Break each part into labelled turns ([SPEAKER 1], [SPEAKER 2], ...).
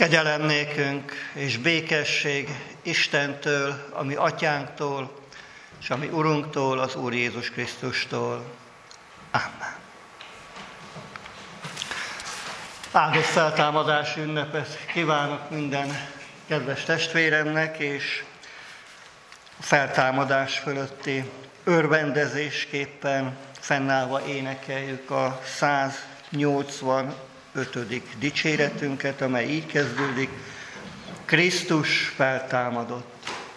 [SPEAKER 1] Kegyelem nékünk és békesség Istentől, a mi atyánktól, és a mi Urunktól, az Úr Jézus Krisztustól. Amen. Áldott feltámadás ünnepet kívánok minden kedves testvéremnek, és a feltámadás fölötti örvendezésképpen fennállva énekeljük a 185. dicséretünket, amely így kezdődik: Krisztus feltámadott.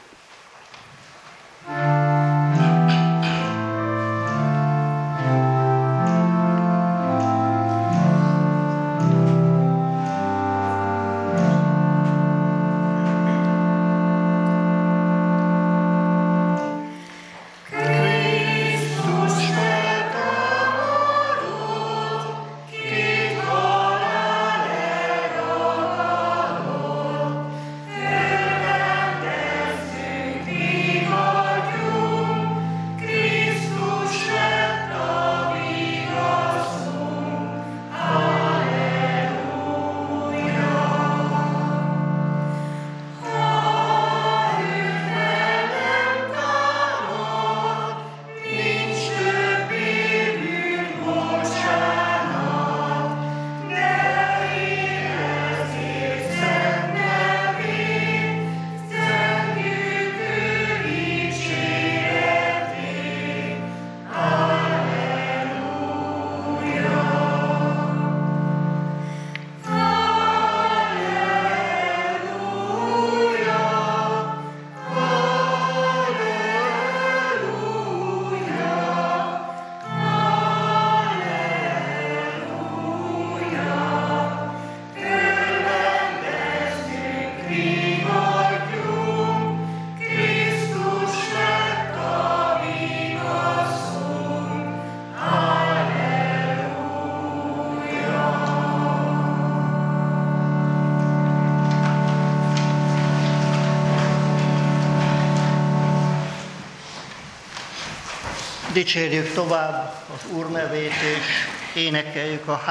[SPEAKER 1] Dicsérjük tovább az Úr nevét, és énekeljük a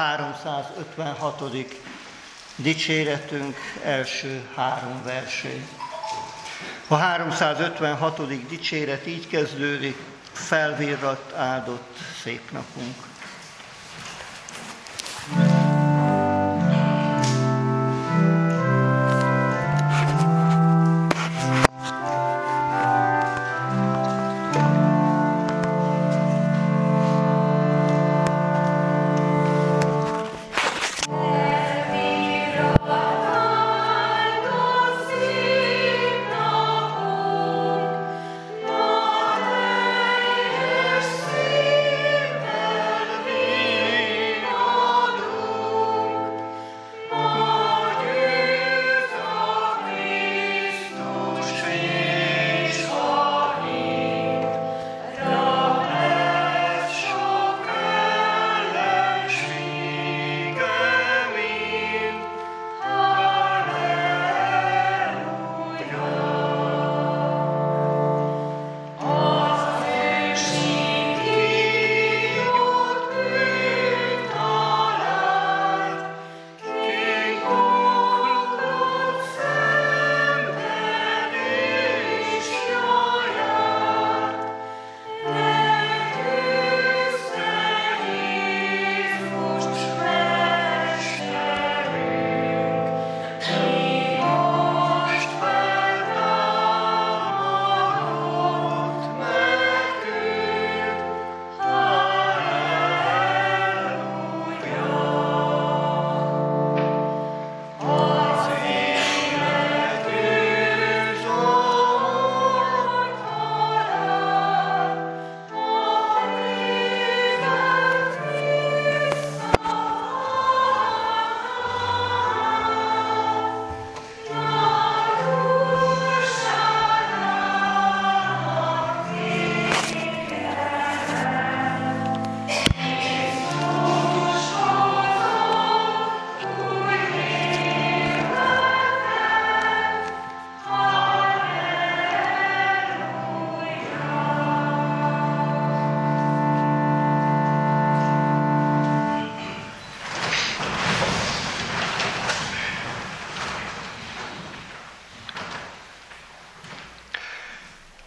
[SPEAKER 1] 356. dicséretünk első 3 versét. A 356. dicséret így kezdődik: felvirradt, áldott szép napunk.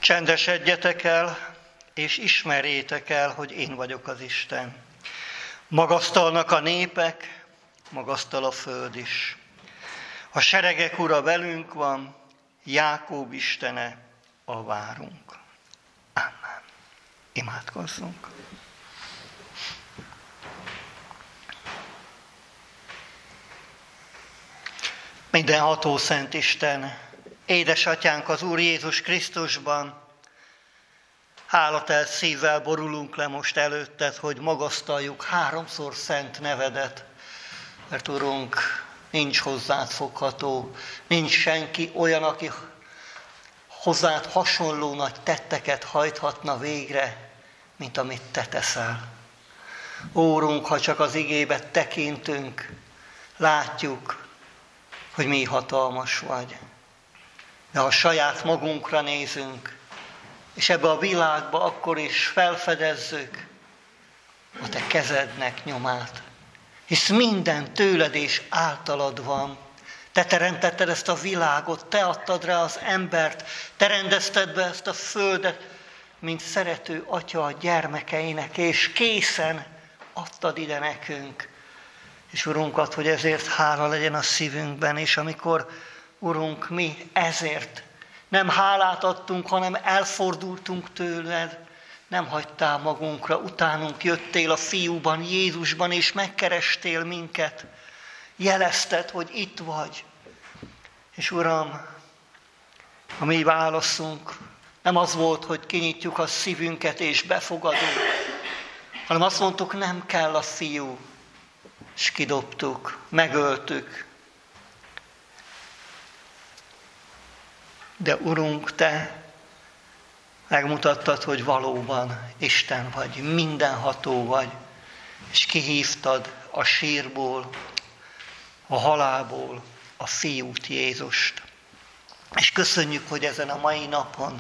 [SPEAKER 1] Csendesedjetek el, és ismerjétek el, hogy én vagyok az Isten. Magasztalnak a népek, magasztal a föld is. A seregek ura velünk van, Jákób Istene, a várunk. Amen. Imádkozzunk. Mindenható Szent Isten, édesatyánk az Úr Jézus Krisztusban, hálatelt szívvel borulunk le most előtted, hogy magasztaljuk háromszor szent nevedet, mert Urunk, nincs hozzád fogható, nincs senki olyan, aki hozzád hasonló nagy tetteket hajthatna végre, mint amit te teszel. Úrunk, ha csak az igébe tekintünk, látjuk, hogy mi hatalmas vagy. De ha saját magunkra nézünk, és ebbe a világba akkor is felfedezzük a te kezednek nyomát. Hisz minden tőled és általad van. Te teremtetted ezt a világot, te adtad rá az embert, te rendezted be ezt a földet, mint szerető atya a gyermekeinek, és készen adtad ide nekünk. És Urunk, add, hogy ezért hála legyen a szívünkben, és amikor, Urunk, mi ezért nem hálát adtunk, hanem elfordultunk tőled, nem hagytál magunkra, utánunk jöttél a Fiúban, Jézusban, és megkerestél minket. Jelezted, hogy itt vagy. És Uram, a mi válaszunk nem az volt, hogy kinyitjuk a szívünket és befogadunk, hanem azt mondtuk, nem kell a Fiú, és kidobtuk, megöltük. De Urunk, te megmutattad, hogy valóban Isten vagy, mindenható vagy, és kihívtad a sírból, a halálból a Fiút, Jézust. És köszönjük, hogy ezen a mai napon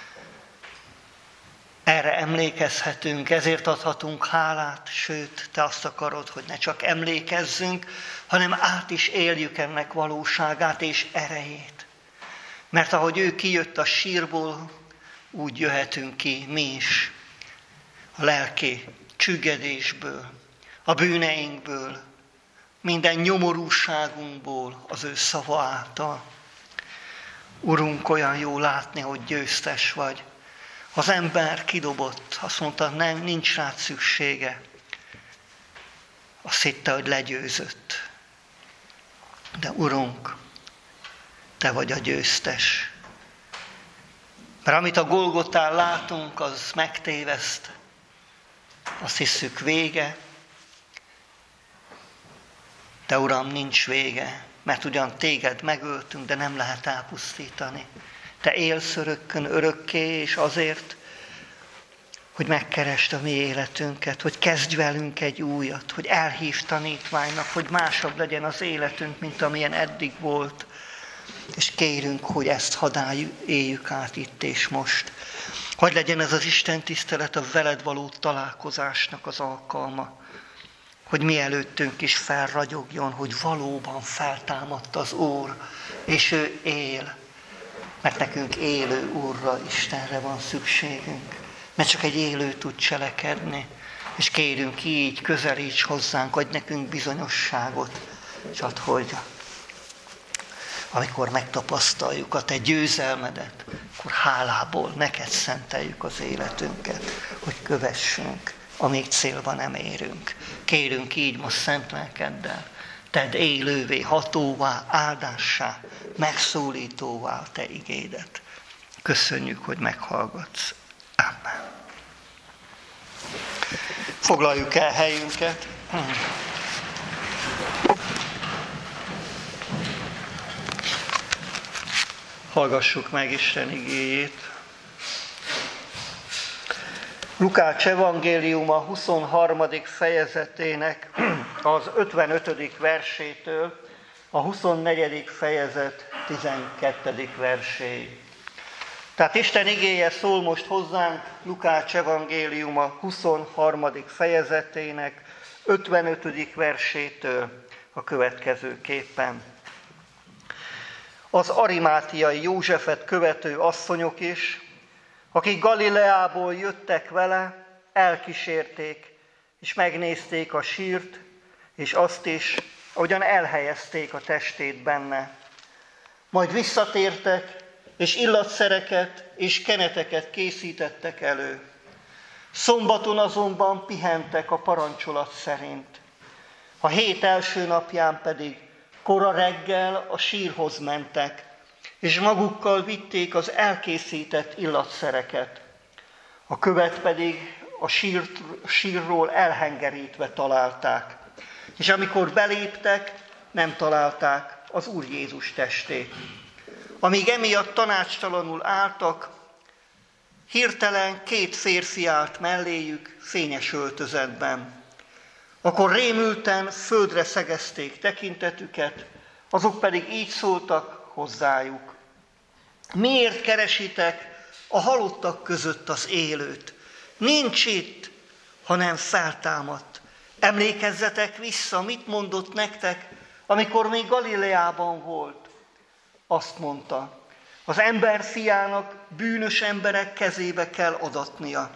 [SPEAKER 1] erre emlékezhetünk, ezért adhatunk hálát, sőt, te azt akarod, hogy ne csak emlékezzünk, hanem át is éljük ennek valóságát és erejét. Mert ahogy ő kijött a sírból, úgy jöhetünk ki mi is a lelki csüggedésből, a bűneinkből, minden nyomorúságunkból az ő szava által. Urunk, olyan jó látni, hogy győztes vagy. Az ember kidobott, azt mondta, nem, nincs rád szüksége. Azt hitte, hogy legyőzött. De Urunk, te vagy a győztes. Mert amit a Golgotán látunk, az megtéveszt. Azt hisszük vége. De Uram, nincs vége. Mert ugyan téged megöltünk, de nem lehet elpusztítani. Te élsz örökké, és azért, hogy megkeresd a mi életünket, hogy kezdj velünk egy újat, hogy elhívd tanítványnak, hogy másabb legyen az életünk, mint amilyen eddig volt. És kérünk, hogy ezt hadd éljük át itt és most. Hogy legyen ez az Isten tisztelet a veled való találkozásnak az alkalma. Hogy mi előttünk is felragyogjon, hogy valóban feltámadt az Úr, és ő él. Mert nekünk élő Úrra, Istenre van szükségünk. Mert csak egy élő tud cselekedni. És kérünk így, közelíts hozzánk, adj nekünk bizonyosságot. És add, hogy amikor megtapasztaljuk a te győzelmedet, akkor hálából neked szenteljük az életünket, hogy kövessünk, amíg célba nem érünk. Kérünk így most szent lelkeddel, tedd élővé, hatóvá, áldássá, megszólítóvá a te igédet. Köszönjük, hogy meghallgatsz. Amen. Foglaljuk el helyünket. Hallgassuk meg Isten igéjét. Lukács evangéliuma 23. fejezetének az 55. versétől a 24. fejezet 12. verséig. Tehát Isten igéje szól most hozzánk Lukács evangéliuma 23. fejezetének 55. versétől a következőképpen. Az arimátiai Józsefet követő asszonyok is, akik Galileából jöttek vele, elkísérték, és megnézték a sírt, és azt is, ahogyan elhelyezték a testét benne. Majd visszatértek, és illatszereket és keneteket készítettek elő. Szombaton azonban pihentek a parancsolat szerint. A hét első napján pedig kora reggel a sírhoz mentek, és magukkal vitték az elkészített illatszereket. A követ pedig a sírról elhengerítve találták, és amikor beléptek, nem találták az Úr Jézus testét. Amíg emiatt tanácstalanul álltak, hirtelen 2 férfi állt melléjük fényes öltözetben. Akkor rémülten földre szegezték tekintetüket, azok pedig így szóltak hozzájuk. Miért keresitek a halottak között az élőt? Nincs itt, hanem feltámadt. Emlékezzetek vissza, mit mondott nektek, amikor még Galileában volt. Azt mondta, az emberfiának bűnös emberek kezébe kell adatnia,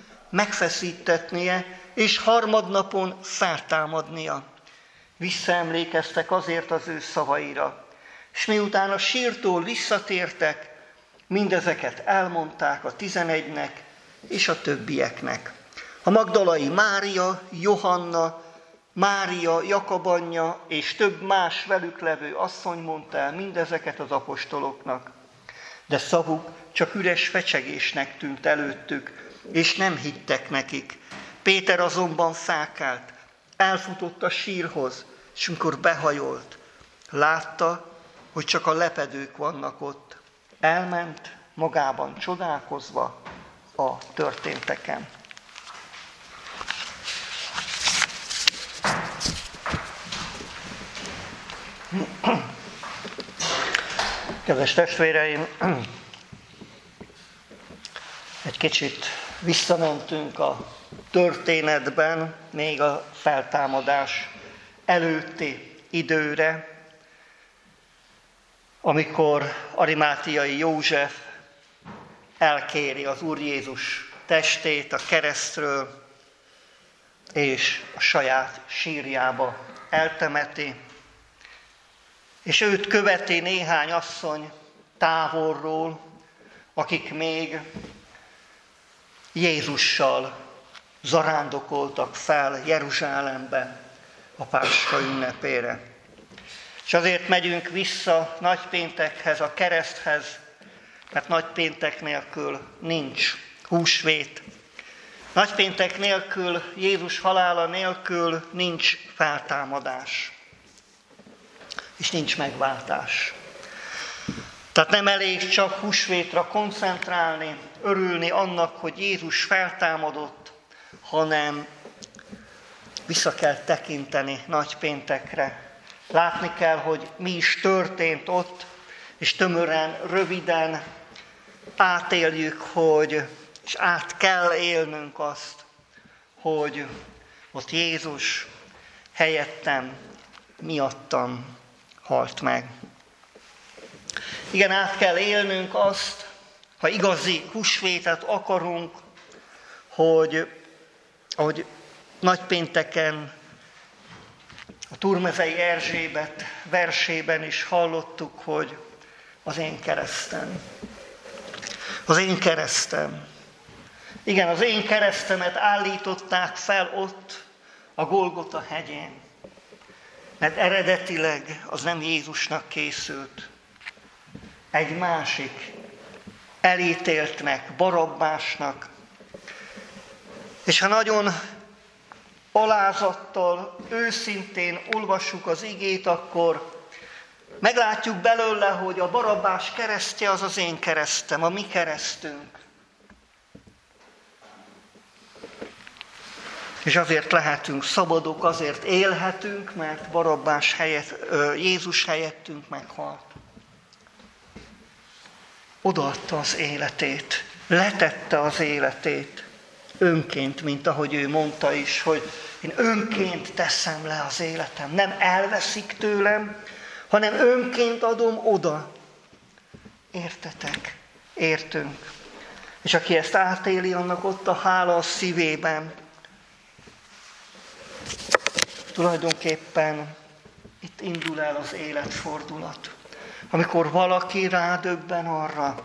[SPEAKER 1] megfeszítetnie, és harmadnapon feltámadnia. Visszaemlékeztek azért az ő szavaira, és miután a sírtól visszatértek, mindezeket elmondták a 11-nek és a többieknek. A magdalai Mária, Johanna, Mária, Jakab anyja és több más velük levő asszony mondta el mindezeket az apostoloknak. De szavuk csak üres fecsegésnek tűnt előttük, és nem hittek nekik. Péter azonban felkelt, elfutott a sírhoz, és amikor behajolt, látta, hogy csak a lepedők vannak ott. Elment magában csodálkozva a történteken. Kedves testvéreim, egy kicsit visszamentünk a történetben, még a feltámadás előtti időre, amikor Arimátiai József elkéri az Úr Jézus testét a keresztről, és a saját sírjába eltemeti, és őt követi néhány asszony távolról, akik még Jézussal zarándokoltak fel Jeruzsálembe a Páska ünnepére. És azért megyünk vissza nagypéntekhez, a kereszthez, mert nagypéntek nélkül nincs húsvét. Nagypéntek nélkül, Jézus halála nélkül nincs feltámadás. És nincs megváltás. Tehát nem elég csak húsvétra koncentrálni, örülni annak, hogy Jézus feltámadott, hanem vissza kell tekinteni nagypéntekre. Látni kell, hogy mi is történt ott, és tömören, röviden átéljük, és át kell élnünk azt, hogy ott Jézus helyettem, miattam halt meg. Igen, át kell élnünk azt, ha igazi húsvétet akarunk, hogy ahogy nagypénteken a Turmezei Erzsébet versében is hallottuk, hogy az én keresztem. Az én keresztem. Igen, az én keresztemet állították fel ott, a Golgota hegyén. Mert eredetileg az nem Jézusnak készült. Egy másik elítéltnek, Barabbásnak. És ha nagyon alázattal, őszintén olvassuk az igét, akkor meglátjuk belőle, hogy a Barabbás keresztje az az én keresztem, a mi keresztünk. És azért lehetünk szabadok, azért élhetünk, mert Barabbás helyett, Jézus helyettünk meghalt. Odaadta az életét, letette az életét önként, mint ahogy ő mondta is, hogy én önként teszem le az életem. Nem elveszik tőlem, hanem önként adom oda. Értetek? Értünk. És aki ezt átéli, annak ott a hála a szívében. Tulajdonképpen itt indul el az életfordulat. Amikor valaki rádöbben arra,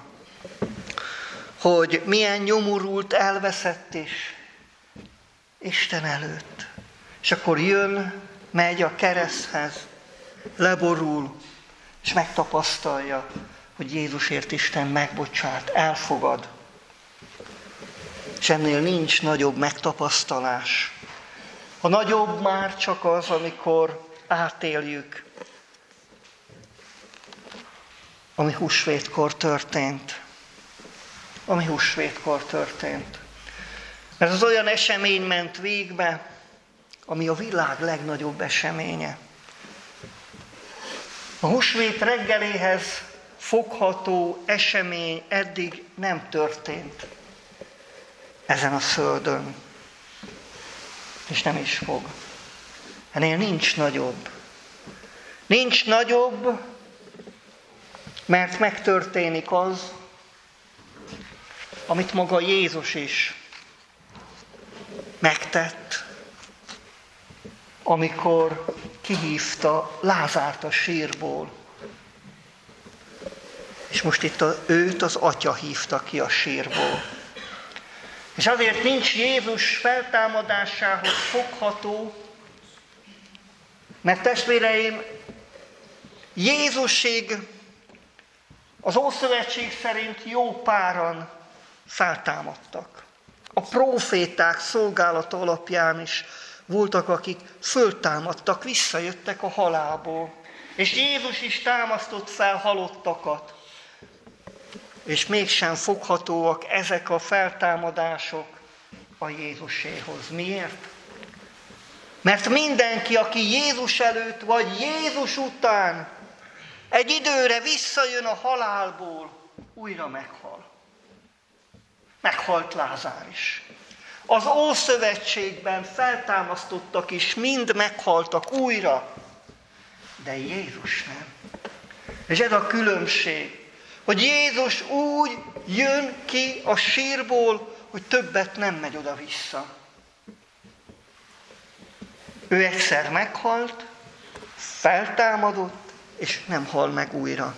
[SPEAKER 1] hogy milyen nyomorult, elveszett is Isten előtt. És akkor jön, megy a kereszthez, leborul, és megtapasztalja, hogy Jézusért Isten megbocsát, elfogad. És ennél nincs nagyobb megtapasztalás. A nagyobb már csak az, amikor átéljük, ami húsvétkor történt. Ami húsvétkor történt. Mert az olyan esemény ment végbe, ami a világ legnagyobb eseménye. A húsvét reggeléhez fogható esemény eddig nem történt ezen a földön. És nem is fog. Ennél nincs nagyobb. Nincs nagyobb, mert megtörténik az, amit maga Jézus is megtett, amikor kihívta Lázárt a sírból. És most itt őt az Atya hívta ki a sírból. És azért nincs Jézus feltámadásához fogható, mert testvéreim, Jézusig az Ószövetség szerint jó páran feltámadtak. A próféták szolgálata alapján is voltak, akik föltámadtak, visszajöttek a halálból. És Jézus is támasztott fel halottakat. És mégsem foghatóak ezek a feltámadások a Jézuséhoz. Miért? Mert mindenki, aki Jézus előtt vagy Jézus után egy időre visszajön a halálból, újra meghal. Meghalt Lázár is. Az Ószövetségben feltámasztottak is, mind meghaltak újra, de Jézus nem. És ez a különbség, hogy Jézus úgy jön ki a sírból, hogy többet nem megy oda-vissza. Ő egyszer meghalt, feltámadott, és nem hal meg újra.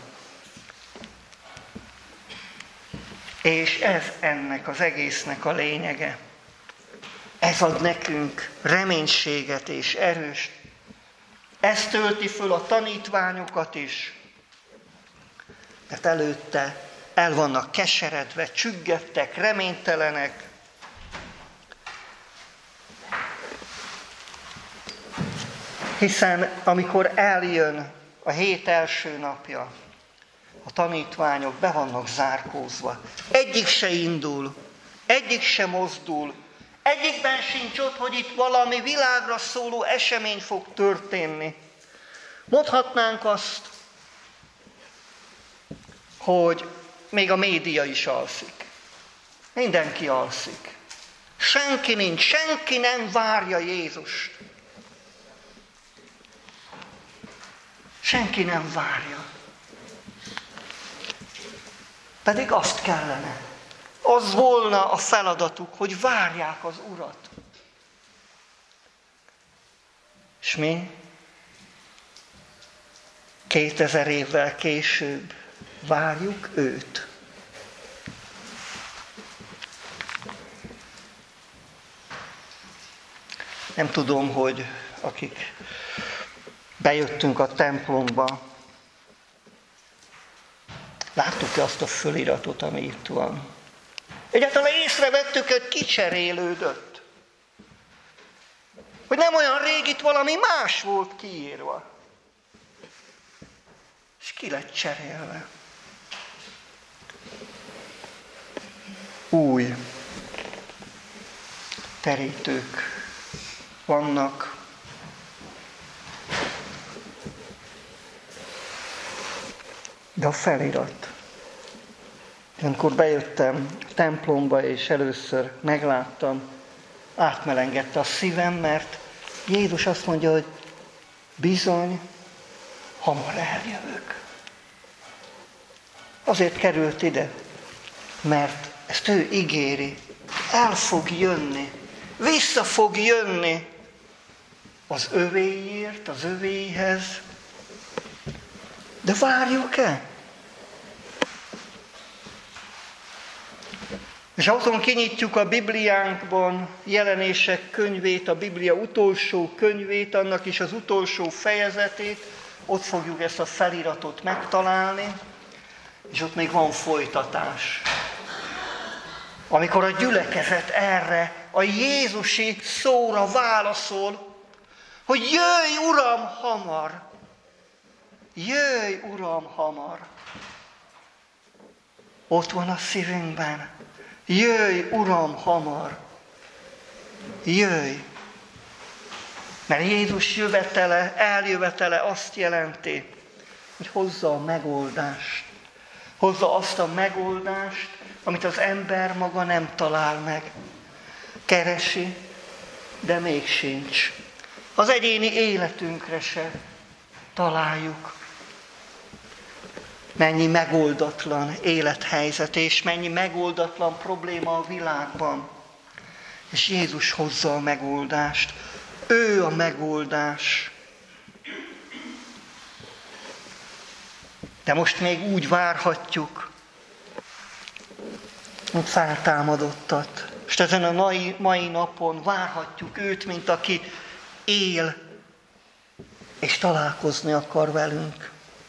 [SPEAKER 1] És ez ennek az egésznek a lényege. Ez ad nekünk reménységet és erőst. Ez tölti föl a tanítványokat is, mert előtte el vannak keseredve, csüggettek, reménytelenek. Hiszen amikor eljön a hét első napja, a tanítványok be vannak zárkózva. Egyik se indul, egyik se mozdul, egyikben sincs ott, hogy itt valami világra szóló esemény fog történni. Mondhatnánk azt, hogy még a média is alszik. Mindenki alszik. Senki nincs, senki nem várja Jézust. Senki nem várja. Pedig azt kellene. Az volna a feladatuk, hogy várják az Urat. És mi 2000 évvel később várjuk őt. Nem tudom, hogy akik bejöttünk a templomba, láttuk-e azt a föliratot, ami itt van? Egyáltalán észrevettük, hogy kicserélődött. Hogy nem olyan rég itt valami más volt kiírva. És ki lett cserélve. Új terítők vannak. De a felirat. Amikor bejöttem a templomba, és először megláttam, átmelengedte a szívem, mert Jézus azt mondja, hogy bizony, hamar eljövök. Azért került ide, mert Ezt ő ígéri. El fog jönni. Vissza fog jönni az övéért, az övéhez. De várjuk-e? És ha otthon kinyitjuk a Bibliánkban Jelenések könyvét, a Biblia utolsó könyvét, annak is az utolsó fejezetét, ott fogjuk ezt a feliratot megtalálni, és ott még van folytatás. Amikor a gyülekezet erre a jézusi szóra válaszol, hogy jöjj, Uram, hamar! Jöjj, Uram, hamar! Ott van a szívünkben. Jöjj, Uram, hamar! Jöjj! Mert Jézus eljövetele azt jelenti, hogy hozza a megoldást. Hozza azt a megoldást, amit az ember maga nem talál meg. Keresi, de még sincs. Az egyéni életünkre se találjuk. Mennyi megoldatlan élethelyzet, és mennyi megoldatlan probléma a világban. És Jézus hozza a megoldást. Ő a megoldás. De most még úgy várhatjuk, mint feltámadottat. És ezen a mai napon várhatjuk őt, mint aki él, és találkozni akar velünk.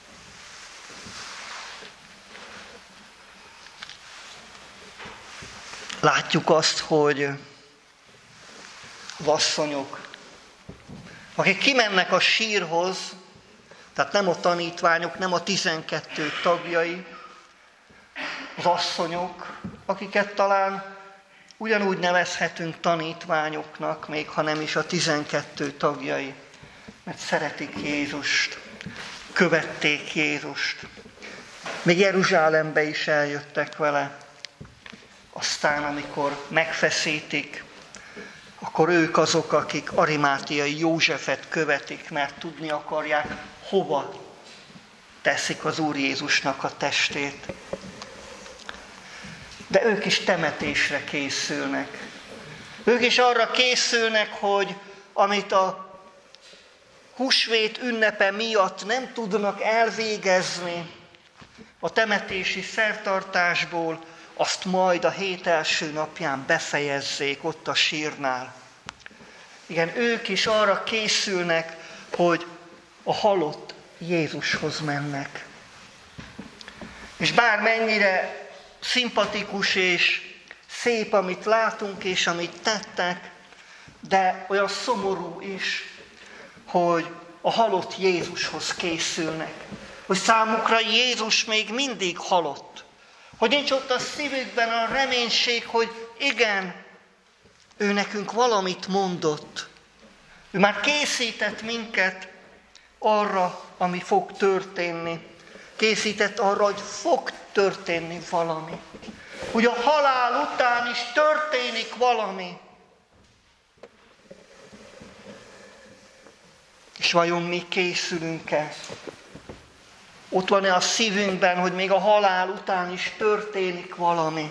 [SPEAKER 1] Látjuk azt, hogy az asszonyok, akik kimennek a sírhoz, tehát nem a tanítványok, nem a 12 tagjai, az asszonyok, akiket talán ugyanúgy nevezhetünk tanítványoknak, még ha nem is a 12 tagjai, mert szeretik Jézust, követték Jézust. Még Jeruzsálembe is eljöttek vele. Aztán, amikor megfeszítik, akkor ők azok, akik Arimátiai Józsefet követik, mert tudni akarják, hova teszik az Úr Jézusnak a testét. De ők is temetésre készülnek. Ők is arra készülnek, hogy amit a húsvét ünnepe miatt nem tudnak elvégezni a temetési szertartásból, azt majd a hét első napján befejezzék ott a sírnál. Igen, ők is arra készülnek, hogy a halott Jézushoz mennek. És bármennyire szimpatikus és szép, amit látunk és amit tettek, de olyan szomorú is, hogy a halott Jézushoz készülnek. Hogy számukra Jézus még mindig halott. Hogy nincs ott a szívükben a reménység, hogy igen, ő nekünk valamit mondott. Ő már készített minket arra, ami fog történni. Készített arra, hogy fog történni valami. Hogy a halál után is történik valami. És vajon mi készülünk-e? Ott van-e a szívünkben, hogy még a halál után is történik valami?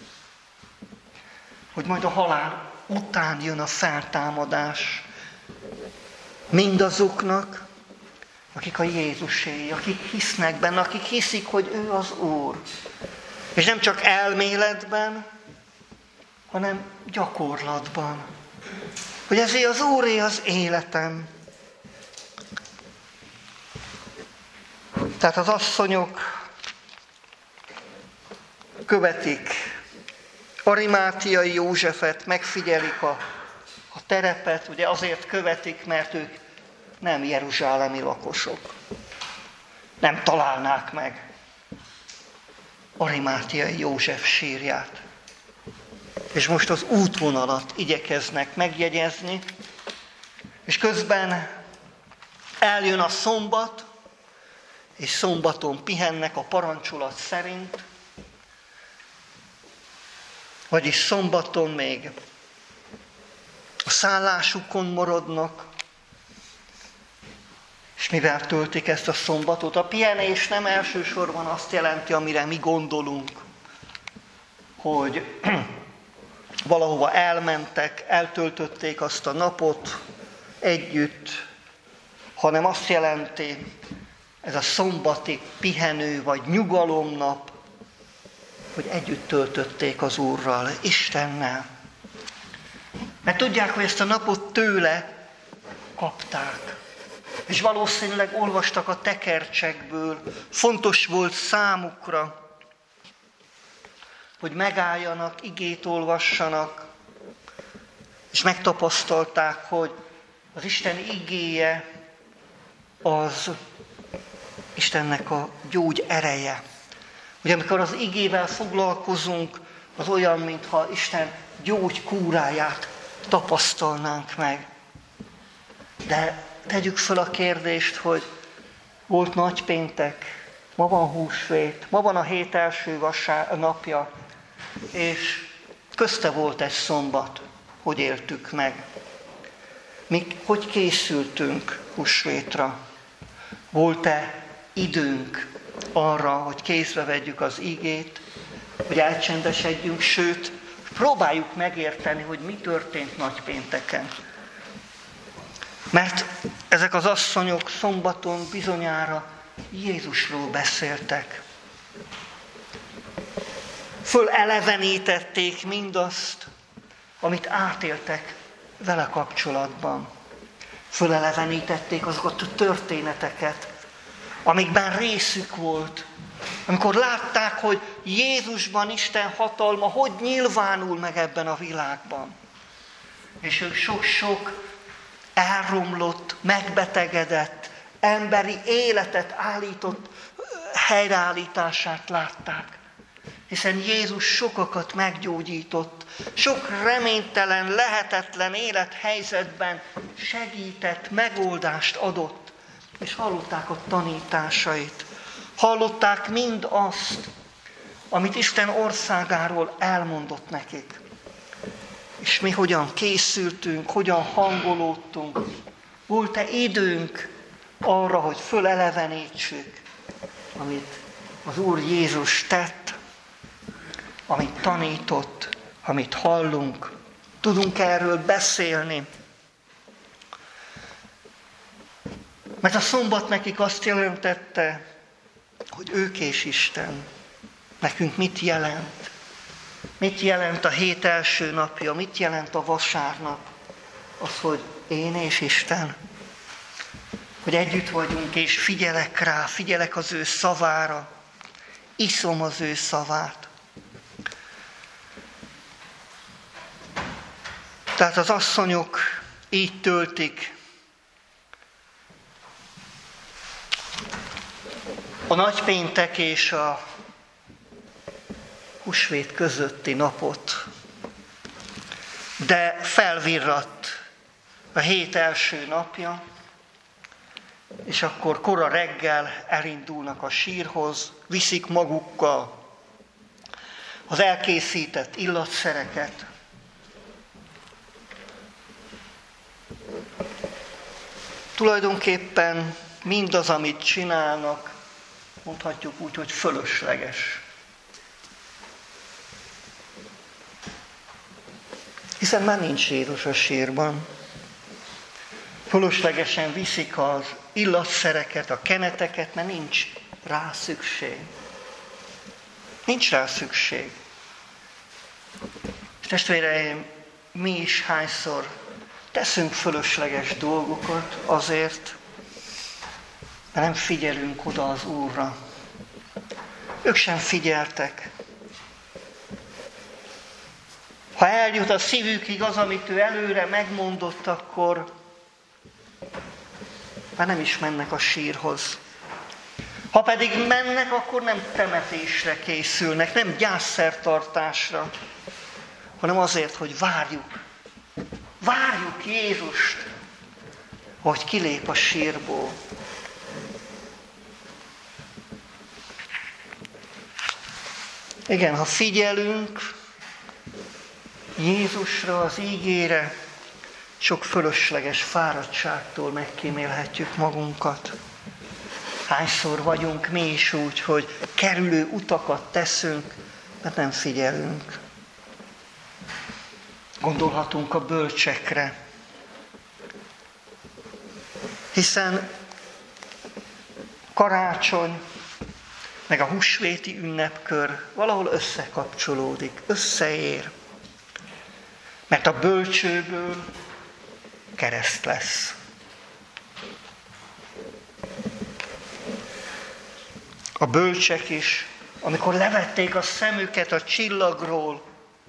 [SPEAKER 1] Hogy majd a halál után jön a feltámadás. Mindazoknak, akik a Jézusé, akik hisznek benne, akik hiszik, hogy ő az Úr. És nem csak elméletben, hanem gyakorlatban. Hogy ezért az Úré az életem. Tehát az asszonyok követik Arimátiai Józsefet, megfigyelik a terepet, ugye azért követik, mert ők nem jeruzsálemi lakosok. Nem találnák meg Arimátiai József sírját. És most az útvonalat igyekeznek megjegyezni, és közben eljön a szombat, és szombaton pihennek a parancsolat szerint, vagyis szombaton még a szállásukon maradnak, és mivel töltik ezt a szombatot? A pihenés nem elsősorban azt jelenti, amire mi gondolunk, hogy valahova elmentek, eltöltötték azt a napot együtt, hanem azt jelenti, ez a szombati pihenő vagy nyugalomnap, hogy együtt töltötték az Úrral, Istennel. Mert tudják, hogy ezt a napot tőle kapták. És valószínűleg olvastak a tekercsekből, fontos volt számukra, hogy megálljanak, igét olvassanak, és megtapasztalták, hogy az Isten igéje az Istennek a gyógy ereje. Ugye amikor az igével foglalkozunk, az olyan, mintha Isten gyógykúráját tapasztalnánk meg. De tegyük fel a kérdést, hogy volt nagypéntek, ma van húsvét, ma van a hét első napja, és közte volt egy szombat, hogy éltük meg. Mi hogy készültünk húsvétra? Volt-e időnk arra, hogy kézbe vegyük az igét, hogy elcsendesedjünk, sőt, próbáljuk megérteni, hogy mi történt nagypénteken. Mert ezek az asszonyok szombaton bizonyára Jézusról beszéltek. Fölelevenítették mindazt, amit átéltek vele kapcsolatban. Fölelevenítették azokat a történeteket, amikben részük volt. Amikor látták, hogy Jézusban Isten hatalma hogy nyilvánul meg ebben a világban. És ők sok-sok elromlott, megbetegedett, emberi életet állított helyreállítását látták. Hiszen Jézus sokakat meggyógyított, sok reménytelen, lehetetlen élethelyzetben segített, megoldást adott, és hallották a tanításait. Hallották mind azt, amit Isten országáról elmondott nekik. És mi hogyan készültünk, hogyan hangolódtunk. Volt-e időnk arra, hogy fölelevenítsük, amit az Úr Jézus tett, amit tanított, amit hallunk. Tudunk erről beszélni. Mert a szombat nekik azt jelentette, hogy ők és Isten. Nekünk mit jelent? Mit jelent a hét első napja? Mit jelent a vasárnap? Az, hogy én és Isten. Hogy együtt vagyunk, és figyelek rá, figyelek az ő szavára. Iszom az ő szavát. Tehát az asszonyok így töltik a nagypéntek és a húsvét közötti napot, de felvirradt a hét első napja, és akkor kora reggel elindulnak a sírhoz, viszik magukkal az elkészített illatszereket. Tulajdonképpen mindaz, amit csinálnak, mondhatjuk úgy, hogy fölösleges. Hiszen már nincs Jézus a sírban. Fölöslegesen viszik az illatszereket, a keneteket, mert nincs rá szükség. Nincs rá szükség. És testvéreim, mi is hányszor teszünk fölösleges dolgokat azért, mert nem figyelünk oda az Úrra. Ők sem figyeltek. Ha eljut a szívükig az, amit ő előre megmondott, akkor már nem is mennek a sírhoz. Ha pedig mennek, akkor nem temetésre készülnek, nem gyászszertartásra, hanem azért, hogy várjuk. Várjuk Jézust, hogy kilép a sírból. Igen, ha figyelünk Jézusra, az ígére, sok fölösleges fáradtságtól megkímélhetjük magunkat. Hányszor vagyunk mi is úgy, hogy kerülő utakat teszünk, mert nem figyelünk. Gondolhatunk a bölcsekre, hiszen karácsony, meg a húsvéti ünnepkör valahol összekapcsolódik, összeér. Mert a bölcsőből kereszt lesz. A bölcsek is, amikor levették a szemüket a csillagról,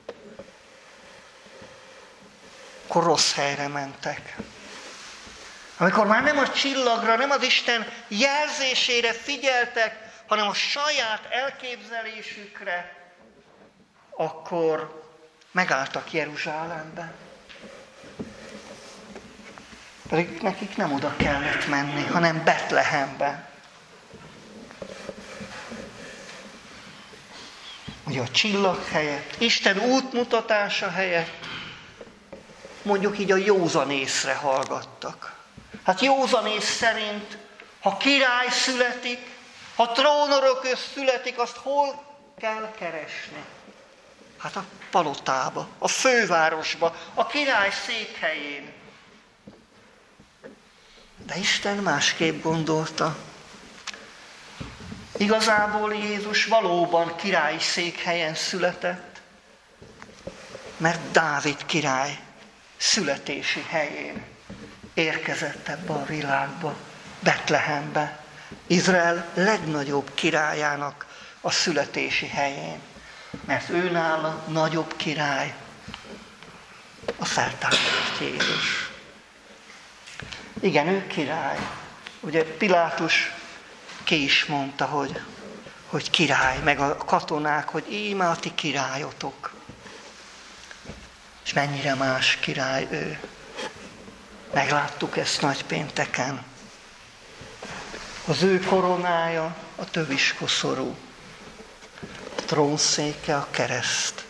[SPEAKER 1] akkor rossz helyre mentek. Amikor már nem a csillagra, nem az Isten jelzésére figyeltek, hanem a saját elképzelésükre, akkor megálltak Jeruzsálemben. Pedig nekik nem oda kellett menni, hanem Betlehembe. Ugye a csillag helyett, Isten útmutatása helyett, mondjuk így a józanészre hallgattak. Hát józanész szerint, ha király születik, ha trónörökös születik, azt hol kell keresni? Hát a palotába, a fővárosba, a király székhelyén. De Isten másképp gondolta. Igazából Jézus valóban királyi székhelyen született, mert Dávid király születési helyén érkezett ebbe a világba, Betlehembe, Izrael legnagyobb királyának a születési helyén. Mert őnála nagyobb király a feltámadt Jézus. Igen, ő király. Ugye Pilátus ki is mondta, hogy király, meg a katonák, hogy íme a ti királyotok. És mennyire más király ő. Megláttuk ezt nagypénteken. Az ő koronája a töviskoszorú. A trónszéke a kereszt.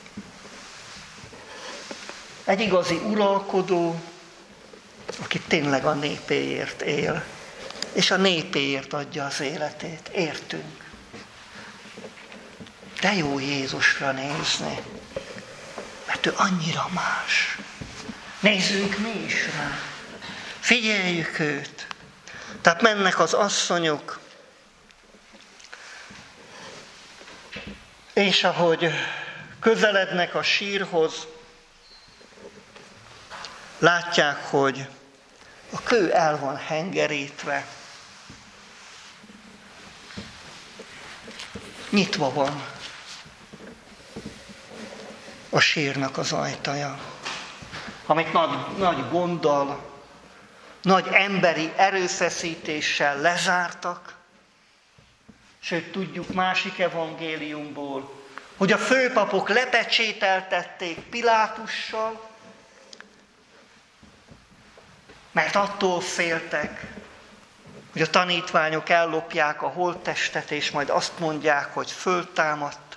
[SPEAKER 1] Egy igazi uralkodó, aki tényleg a népéért él, és a népéért adja az életét. Értünk. De jó Jézusra nézni, mert ő annyira más. Nézzünk mi is rá. Figyeljük őt. Tehát mennek az asszonyok, és ahogy közelednek a sírhoz, látják, hogy a kő el van hengerítve. Nyitva van a sírnak az ajtaja, amit nagy gonddal, nagy emberi erőfeszítéssel lezártak, sőt tudjuk másik evangéliumból, hogy a főpapok lepecsételtették Pilátussal, mert attól féltek, hogy a tanítványok ellopják a holttestet, és majd azt mondják, hogy föltámadt.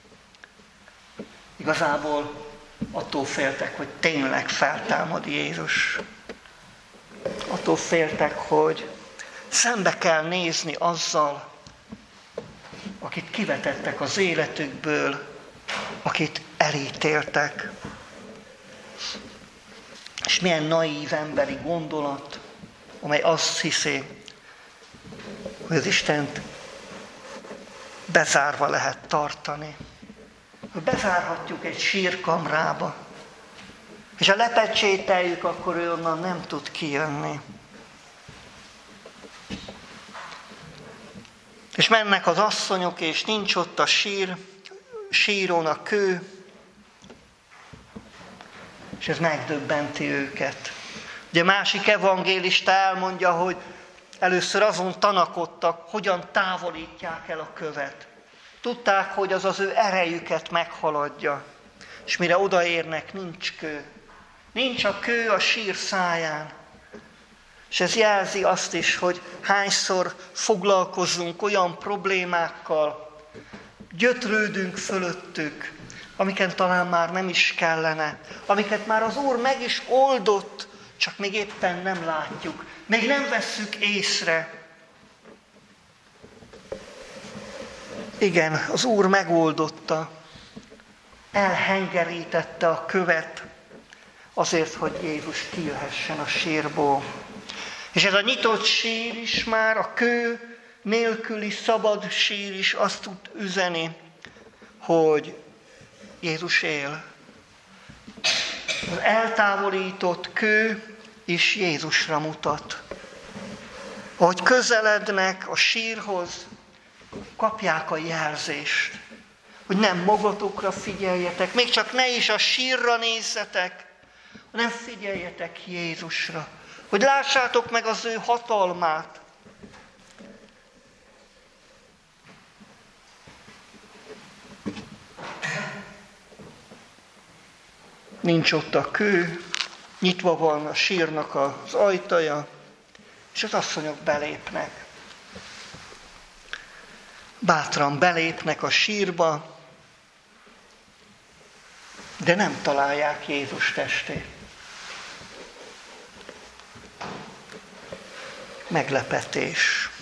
[SPEAKER 1] Igazából attól féltek, hogy tényleg feltámad Jézus. Attól féltek, hogy szembe kell nézni azzal, akit kivetettek az életükből, akit elítéltek. És milyen naív emberi gondolat, amely azt hiszi, hogy az Istent bezárva lehet tartani. Hogy bezárhatjuk egy sírkamrába, és ha lepecsételjük, akkor ő onnan nem tud kijönni. És mennek az asszonyok, és nincs ott a síron a kő, és ez megdöbbenti őket. Ugye másik evangélista elmondja, hogy először azon tanakodtak, hogyan távolítják el a követ. Tudták, hogy az az ő erejüket meghaladja, és mire odaérnek, nincs kő. Nincs a kő a sír száján. És ez jelzi azt is, hogy hányszor foglalkozunk olyan problémákkal, gyötrődünk fölöttük, amiket talán már nem is kellene, amiket már az Úr meg is oldott, csak még éppen nem látjuk, még nem vesszük észre. Igen, az Úr megoldotta, elhengerítette a követ azért, hogy Jézus kijöhessen a sírból. És ez a nyitott sír is már, a kő nélküli szabad sír is azt tud üzeni, hogy Jézus él. Az eltávolított kő is Jézusra mutat. Ahogy közelednek a sírhoz, kapják a jelzést, hogy nem magatokra figyeljetek, még csak ne is a sírra nézzetek, hanem figyeljetek Jézusra, hogy lássátok meg az ő hatalmát. Nincs ott a kő, nyitva van a sírnak az ajtaja, és az asszonyok belépnek. Bátran belépnek a sírba, de nem találják Jézus testét. Meglepetés.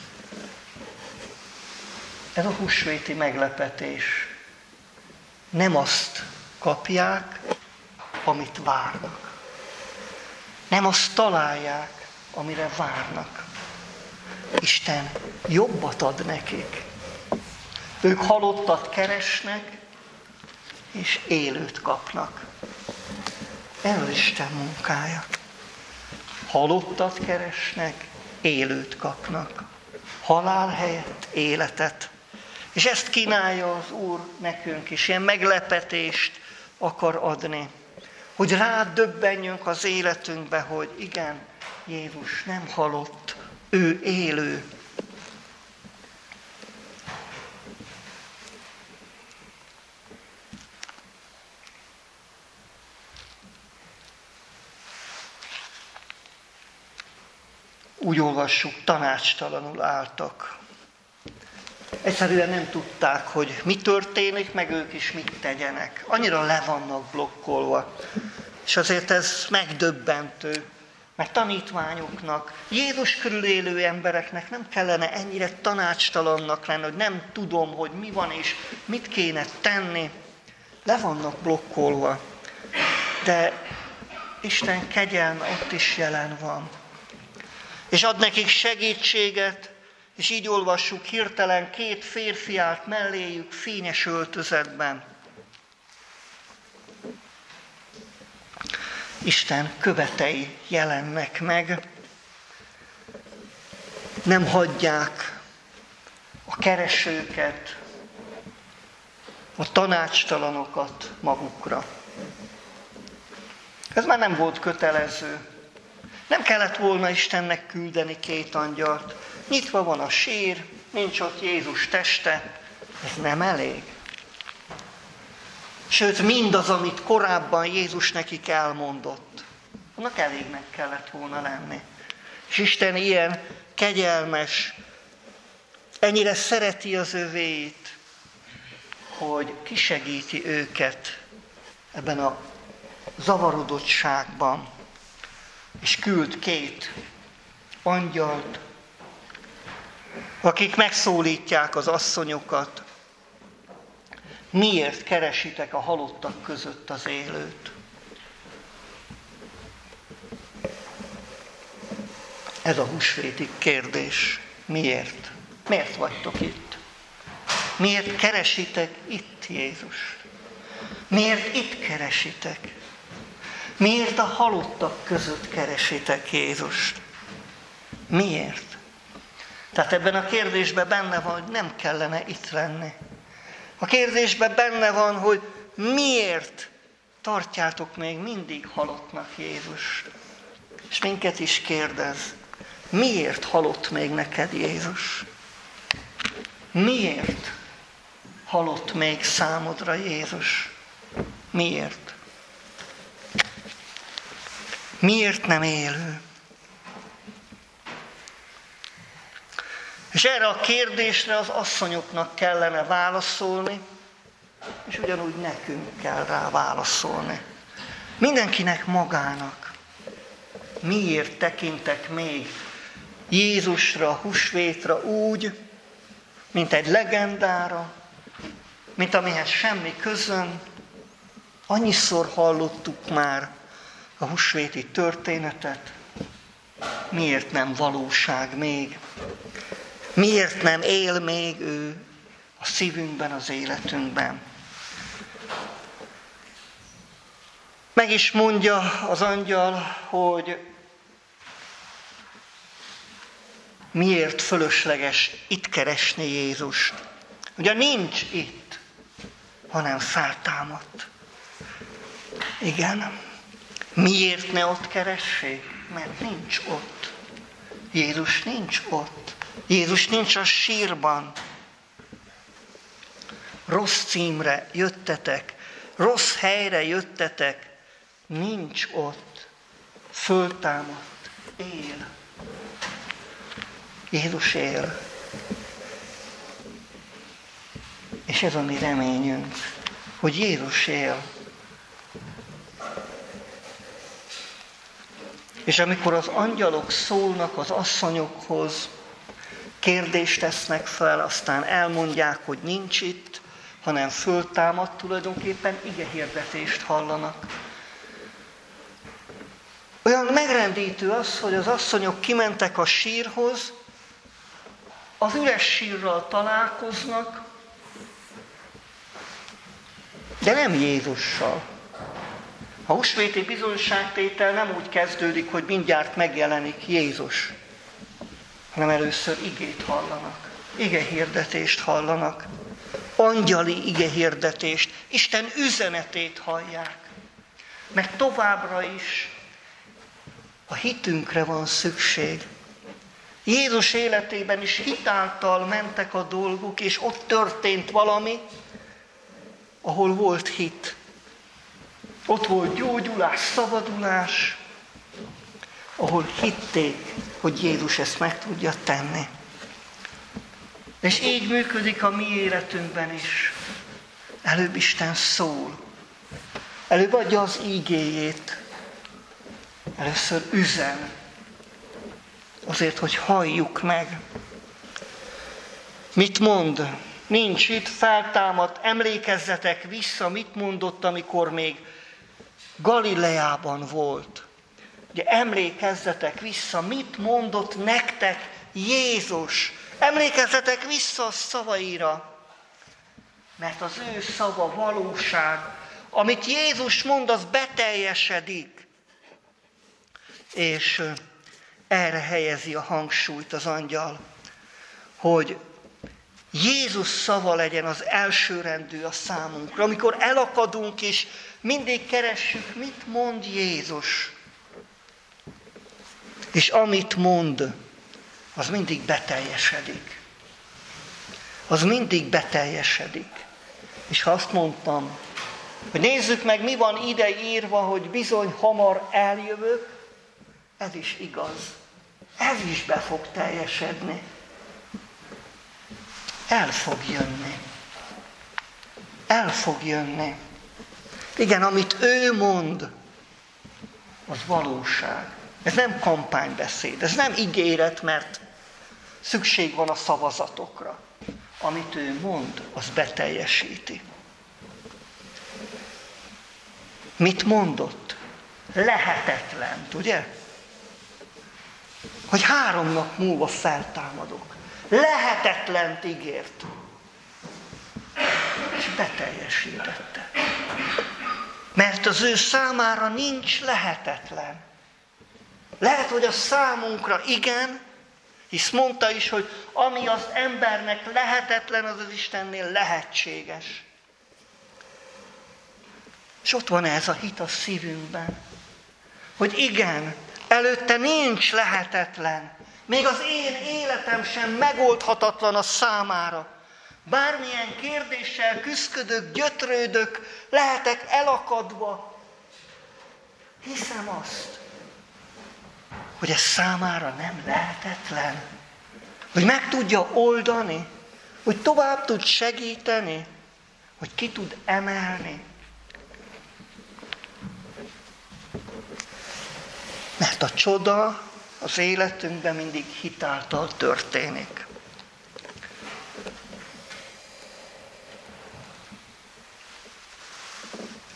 [SPEAKER 1] Ez a húsvéti meglepetés. Nem azt kapják, amit várnak. Nem azt találják, amire várnak. Isten jobbat ad nekik. Ők halottat keresnek, és élőt kapnak. Ez az Isten munkája. Halottat keresnek, élőt kapnak. Halál helyett életet. És ezt kínálja az Úr nekünk is, ilyen meglepetést akar adni. Hogy rádöbbenjünk az életünkbe, hogy igen, Jézus nem halott, ő élő. Úgy olvassuk, tanácstalanul álltak. Egyszerűen nem tudták, hogy mi történik, meg ők is mit tegyenek. Annyira le vannak blokkolva. És azért ez megdöbbentő, mert tanítványoknak, Jézus körül élő embereknek nem kellene ennyire tanácstalannak lenni, hogy nem tudom, hogy mi van és mit kéne tenni. Le vannak blokkolva. De Isten kegyelme ott is jelen van. És ad nekik segítséget, és így olvassuk, hirtelen 2 férfi állt melléjük fényes öltözetben. Isten követei jelennek meg, nem hagyják a keresőket, a tanácstalanokat magukra. Ez már nem volt kötelező. Nem kellett volna Istennek küldeni 2 angyalt. Nyitva van a sír, nincs ott Jézus teste. Ez nem elég. Sőt, mindaz, amit korábban Jézus nekik elmondott, annak elégnek kellett volna lenni. És Isten ilyen kegyelmes, ennyire szereti az övéit, hogy kisegíti őket ebben a zavarodottságban, és küld 2 angyalt, akik megszólítják az asszonyokat. Miért keresitek a halottak között az élőt? Ez a húsvéti kérdés. Miért? Miért vagytok itt? Miért keresitek itt Jézust? Miért itt keresitek? Miért a halottak között keresitek Jézust? Miért? Tehát ebben a kérdésben benne van, hogy nem kellene itt lenni. A kérdésben benne van, hogy miért tartjátok még mindig halottnak Jézust. És minket is kérdez, miért halott még neked Jézus? Miért halott még számodra Jézus? Miért? Miért nem élő? És erre a kérdésre az asszonyoknak kellene válaszolni, és ugyanúgy nekünk kell rá válaszolni. Mindenkinek magának. Miért tekintek még Jézusra, húsvétra úgy, mint egy legendára, mint amihez semmi közöm, Annyiszor hallottuk már a húsvéti történetet, miért nem valóság még? Miért nem él még ő a szívünkben, az életünkben? Meg is mondja az angyal, hogy miért fölösleges itt keresni Jézust. Ugye nincs itt, hanem feltámadt. Igen. Miért ne ott keressék? Mert nincs ott. Jézus nincs ott. Jézus nincs a sírban. Rossz címre jöttetek, rossz helyre jöttetek, nincs ott. Föltámadt, él. Jézus él. És ez a mi reményünk, hogy Jézus él. És amikor az angyalok szólnak az asszonyokhoz, kérdést tesznek fel, aztán elmondják, hogy nincs itt, hanem föltámadt, tulajdonképpen igehirdetést hallanak. Olyan megrendítő az, hogy az asszonyok kimentek a sírhoz, az üres sírral találkoznak, de nem Jézussal. A húsvéti bizonyságtétel nem úgy kezdődik, hogy mindjárt megjelenik Jézus, hanem először igét hallanak, igehirdetést hallanak, angyali igehirdetést, Isten üzenetét hallják. Mert továbbra is a hitünkre van szükség. Jézus életében is hitáltal mentek a dolgok, és ott történt valami, ahol volt hit. Ott volt gyógyulás, szabadulás, ahol hitték, hogy Jézus ezt meg tudja tenni. És így működik a mi életünkben is. Előbb Isten szól. Előbb adja az ígéjét. Először üzen. Azért, hogy halljuk meg. Mit mond? Nincs itt, feltámadt, emlékezzetek vissza, mit mondott, amikor még Galileában volt. Ugye emlékezzetek vissza, mit mondott nektek Jézus. Emlékezzetek vissza a szavaira, mert az ő szava valóság. Amit Jézus mond, az beteljesedik. És erre helyezi a hangsúlyt az angyal, hogy Jézus szava legyen az elsőrendű a számunkra. Amikor elakadunk és mindig keressük, mit mond Jézus. És amit mond, az mindig beteljesedik. Az mindig beteljesedik. És ha azt mondtam, hogy nézzük meg, mi van ide írva, hogy bizony hamar eljövök, ez is igaz. Ez is be fog teljesedni. El fog jönni. El fog jönni. Igen, amit ő mond, az valóság. Ez nem kampánybeszéd, ez nem ígéret, mert szükség van a szavazatokra. Amit ő mond, az beteljesíti. Mit mondott? Lehetetlen, ugye? Hogy 3 nap múlva feltámadok. Lehetetlent ígért. És beteljesítette. Mert az ő számára nincs lehetetlen. Lehet, hogy a számunkra igen, hisz mondta is, hogy ami az embernek lehetetlen, az az Istennél lehetséges. És ott van ez a hit a szívünkben, hogy igen, előtte nincs lehetetlen. Még az én életem sem megoldhatatlan a számára. Bármilyen kérdéssel küszködök, gyötrődök, lehetek elakadva. Hiszem azt, hogy ez számára nem lehetetlen. Hogy meg tudja oldani, hogy tovább tud segíteni, hogy ki tud emelni. Mert a csoda az életünkben mindig hitáltal történik.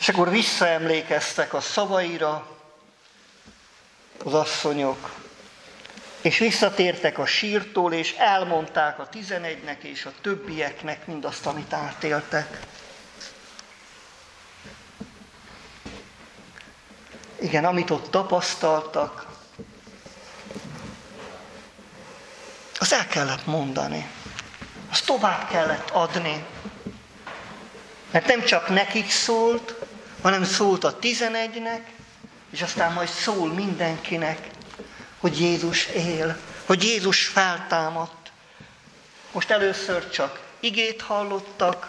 [SPEAKER 1] És akkor visszaemlékeztek a szavaira az asszonyok, és visszatértek a sírtól, és elmondták a 11-nek és a többieknek mindazt, amit átéltek. Igen, amit ott tapasztaltak, azt el kellett mondani, azt tovább kellett adni. Mert nem csak nekik szólt, hanem szólt a 11-nek, és aztán majd szól mindenkinek, hogy Jézus él, hogy Jézus feltámadt. Most először csak igét hallottak,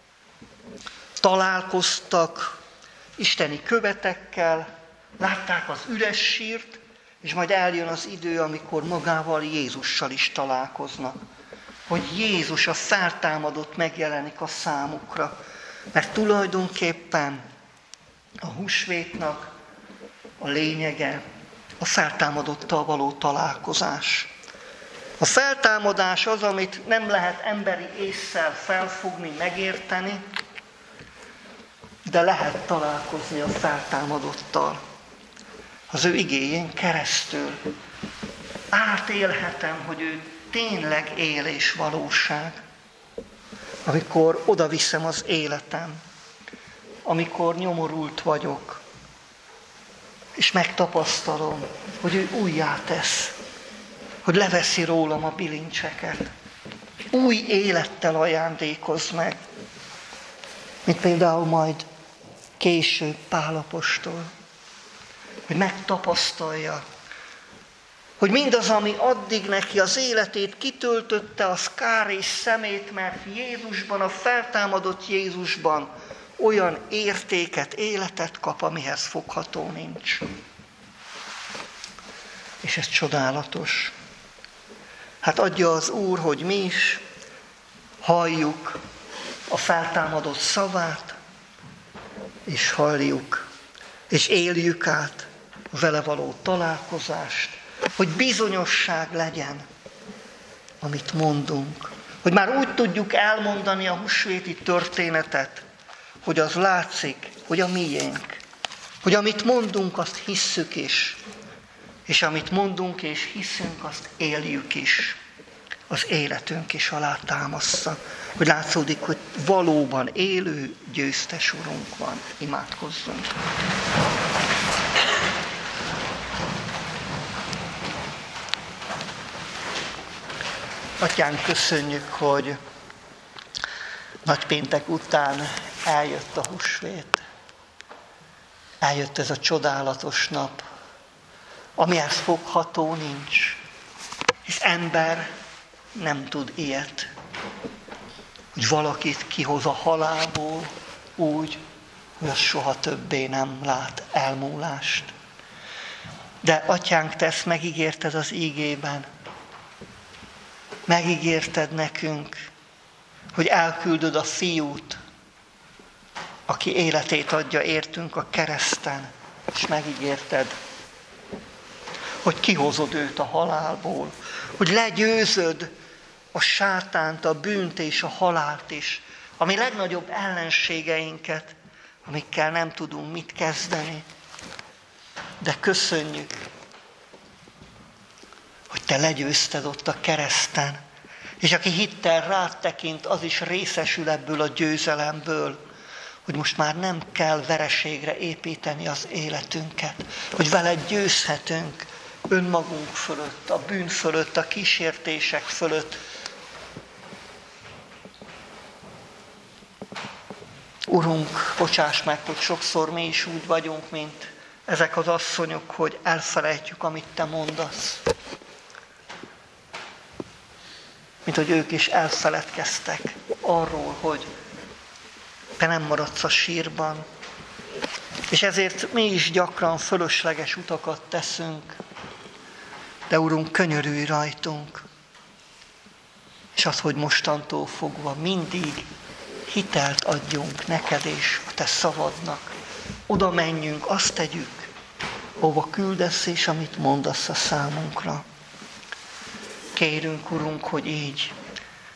[SPEAKER 1] találkoztak isteni követekkel, látták az üres sírt, és majd eljön az idő, amikor magával Jézussal is találkoznak. Hogy Jézus a feltámadott megjelenik a számukra. Mert tulajdonképpen a húsvétnak a lényege a feltámadottal való találkozás. A feltámadás az, amit nem lehet emberi ésszel felfogni, megérteni, de lehet találkozni a feltámadottal. Az ő igéjén keresztül átélhetem, hogy ő tényleg él és valóság. Amikor oda viszem az életem, amikor nyomorult vagyok, és megtapasztalom, hogy ő újjá tesz, hogy leveszi rólam a bilincseket, új élettel ajándékoz meg, mint például majd később Pál apostol, hogy megtapasztalja, hogy mindaz, ami addig neki az életét kitöltötte, az kár és szemét, mert Jézusban, a feltámadott Jézusban olyan értéket, életet kap, amihez fogható nincs. És ez csodálatos. Hát adja az Úr, hogy mi is halljuk a feltámadott szavát, és halljuk, és éljük át a vele való találkozást, hogy bizonyosság legyen, amit mondunk. Hogy már úgy tudjuk elmondani a húsvéti történetet, hogy az látszik, hogy a miénk. Hogy amit mondunk, azt hisszük is. És amit mondunk és hiszünk, azt éljük is. Az életünk is alá támassza. Hogy látszódik, hogy valóban élő, győztes Urunk van. Imádkozzunk. Atyánk, köszönjük, hogy nagypéntek után eljött a húsvét. Eljött ez a csodálatos nap, amihez fogható nincs. Hisz ember nem tud ilyet, hogy valakit kihoz a halálból úgy, hogy az soha többé nem lát elmúlást. De Atyánk, te ezt megígérted az ígében. Megígérted nekünk, hogy elküldöd a Fiút, aki életét adja értünk a kereszten, és megígérted, hogy kihozod őt a halálból, hogy legyőzöd a sátánt, a bűnt és a halált is, a mi legnagyobb ellenségeinket, amikkel nem tudunk mit kezdeni. De köszönjük, hogy te legyőzted ott a kereszten, és aki hittel rád tekint, az is részesül ebből a győzelemből, hogy most már nem kell vereségre építeni az életünket, hogy veled győzhetünk önmagunk fölött, a bűn fölött, a kísértések fölött. Urunk, bocsáss meg, hogy sokszor mi is úgy vagyunk, mint ezek az asszonyok, hogy elfelejtjük, amit te mondasz. Mint hogy ők is elfeledkeztek arról, hogy te nem maradsz a sírban. És ezért mi is gyakran fölösleges utakat teszünk. De Urunk, könyörülj rajtunk. És az, hogy mostantól fogva mindig hitelt adjunk neked és a te szavadnak. Oda menjünk, azt tegyük, hova küldesz és amit mondasz a számunkra. Kérünk, Urunk, hogy így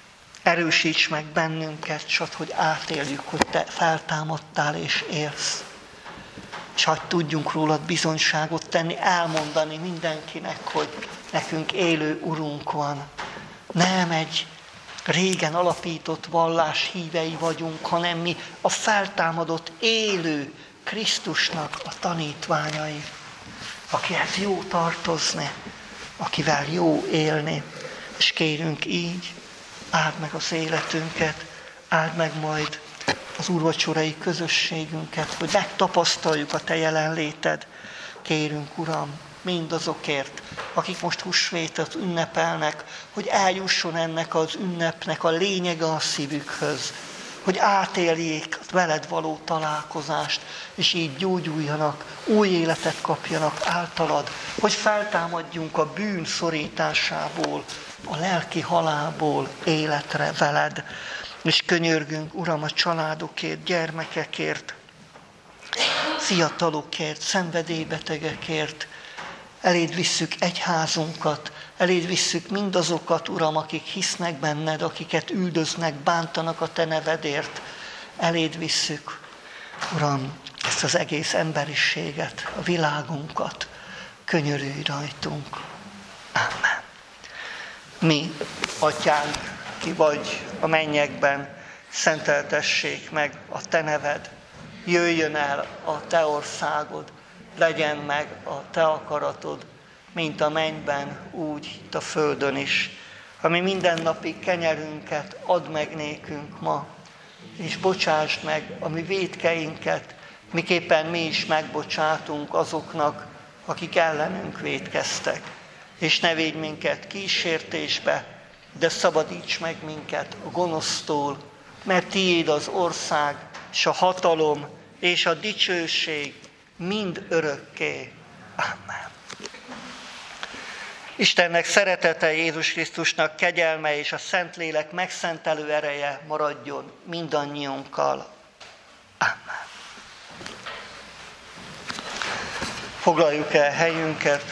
[SPEAKER 1] erősíts meg bennünket, csak hogy átéljük, hogy te feltámadtál és élsz. és hadd tudjunk rólad bizonyságot tenni, elmondani mindenkinek, hogy nekünk élő Urunk van. Nem egy régen alapított vallás hívei vagyunk, hanem mi a feltámadott élő Krisztusnak a tanítványai, akihez jó tartozni, akivel jó élni, és kérünk így, áld meg az életünket, áld meg majd az úrvacsorai közösségünket, hogy megtapasztaljuk a Te jelenléted. Kérünk, Uram, mindazokért, akik most húsvétot ünnepelnek, hogy eljusson ennek az ünnepnek a lényege a szívükhöz, hogy átéljék a veled való találkozást, és így gyógyuljanak, új életet kapjanak általad, hogy feltámadjunk a bűn szorításából, a lelki halálból életre veled. És könyörgünk, Uram, a családokért, gyermekekért, fiatalokért, szenvedélybetegekért. Eléd visszük egyházunkat, eléd visszük mindazokat, Uram, akik hisznek benned, akiket üldöznek, bántanak a Te nevedért. Eléd visszük, Uram, ezt az egész emberiséget, a világunkat. Könyörülj rajtunk. Amen. Mi, Atyánk, ki vagy a mennyekben, szenteltessék meg a Te neved, jöjjön el a Te országod, legyen meg a Te akaratod, mint a mennyben, úgy itt a földön is. Ami mindennapi kenyerünket add meg nékünk ma, és bocsásd meg a mi vétkeinket, miképpen mi is megbocsátunk azoknak, akik ellenünk vétkeztek. És ne védj minket kísértésbe, de szabadíts meg minket a gonosztól, mert tiéd az ország, és a hatalom, és a dicsőség mind örökké. Amen. Istennek szeretete, Jézus Krisztusnak kegyelme és a Szentlélek megszentelő ereje maradjon mindannyiunkkal. Amen. Foglaljuk el helyünket.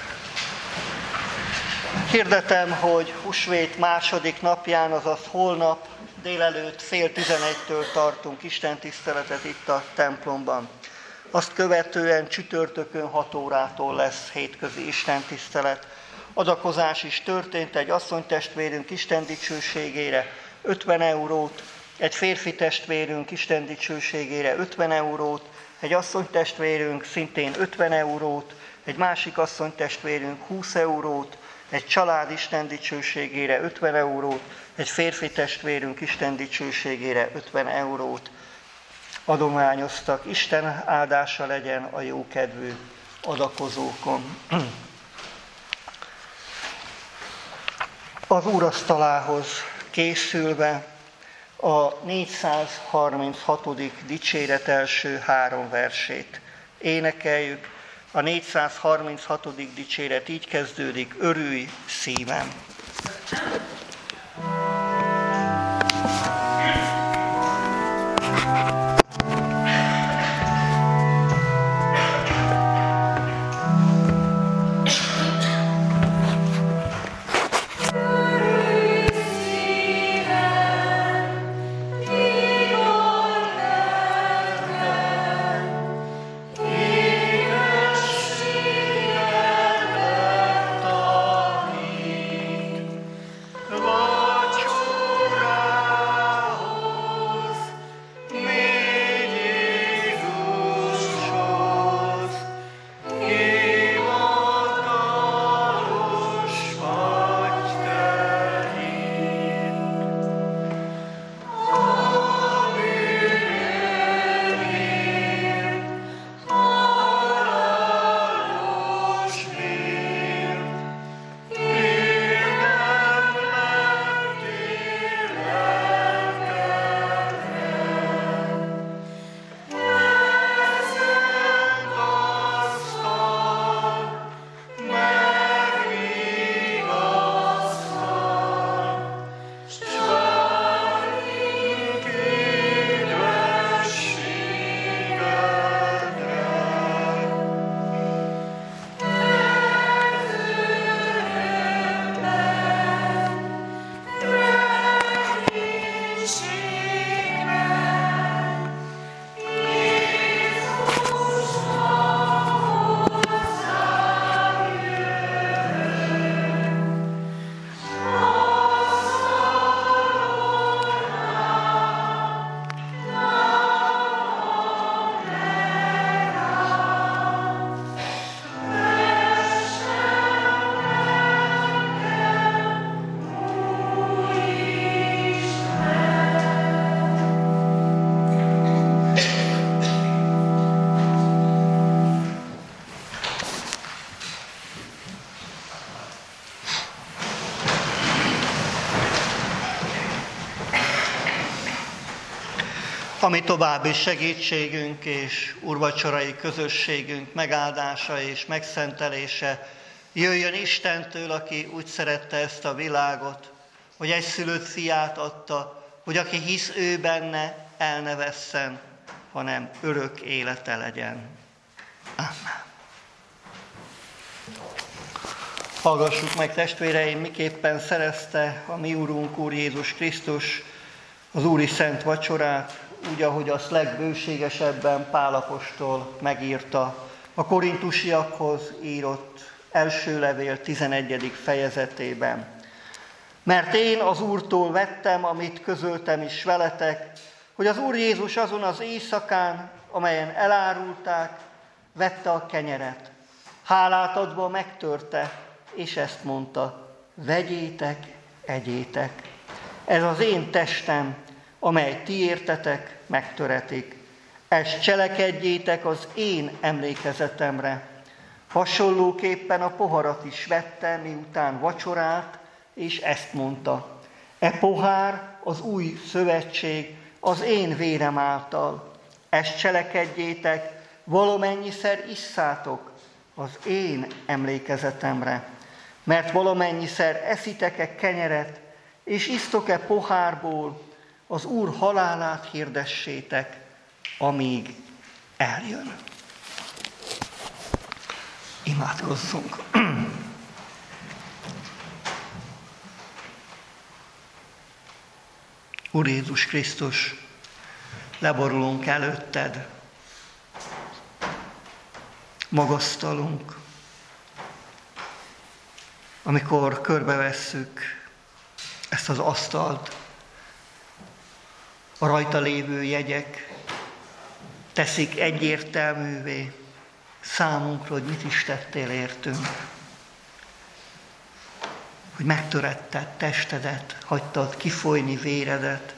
[SPEAKER 1] Hirdetem, hogy húsvét második napján, azaz holnap délelőtt 10:30-től tartunk istentiszteletet itt a templomban. Azt követően csütörtökön 6 órától lesz hétközi istentisztelet. Adakozás is történt, egy asszonytestvérünk Isten dicsőségére 50 eurót, egy férfi testvérünk Isten dicsőségére 50 eurót, egy asszonytestvérünk szintén 50 eurót, egy másik asszonytestvérünk 20 eurót, egy család Isten dicsőségére 50 eurót, egy férfi testvérünk Isten dicsőségére 50 eurót adományoztak. Isten áldása legyen a jókedvű adakozókon. Az úrasztalához készülve a 436. dicséret első 3 versét énekeljük. A 436. dicséret így kezdődik: örülj szívem! ami további segítségünk és úrvacsorai közösségünk megáldása és megszentelése jöjjön Istentől, aki úgy szerette ezt a világot, hogy egyszülött fiát adta, hogy aki hisz ő benne, el ne vesszen, hanem örök élete legyen. Amen. Hallgassuk meg, testvéreim, miképpen szerezte a mi Úrunk, Úr Jézus Krisztus az Úri Szent Vacsorát, úgy, ahogy azt legbőségesebben Pál apostol megírta a korintusiakhoz írott első levél 11. fejezetében. Mert én az Úrtól vettem, amit közöltem is veletek, hogy az Úr Jézus azon az éjszakán, amelyen elárulták, vette a kenyeret. Hálát adva megtörte, és ezt mondta: vegyétek, egyétek. Ez az én testem, amely ti értetek, megtöretik. Ezt cselekedjétek az én emlékezetemre. Hasonlóképpen a poharat is vette, miután vacsorált, és ezt mondta: e pohár az új szövetség az én vérem által. Ezt cselekedjétek, valamennyiszer isszátok az én emlékezetemre. Mert valamennyiszer eszitek-e kenyeret, és isztok-e pohárból, az Úr halálát hirdessétek, amíg eljön. Imádkozzunk! Úr Jézus Krisztus, leborulunk előtted, magasztalunk, amikor körbevesszük ezt az asztalt, a rajta lévő jegyek teszik egyértelművé számunkra, hogy mit is tettél értünk. Hogy megtöretted testedet, hagytad kifolyni véredet,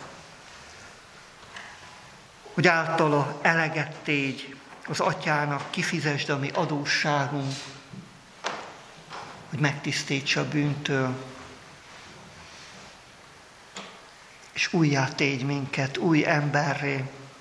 [SPEAKER 1] hogy általa eleget tégy az atyának, kifizesd a mi adósságunk, hogy megtisztíts a bűntől, és újjá tégy minket, új emberré.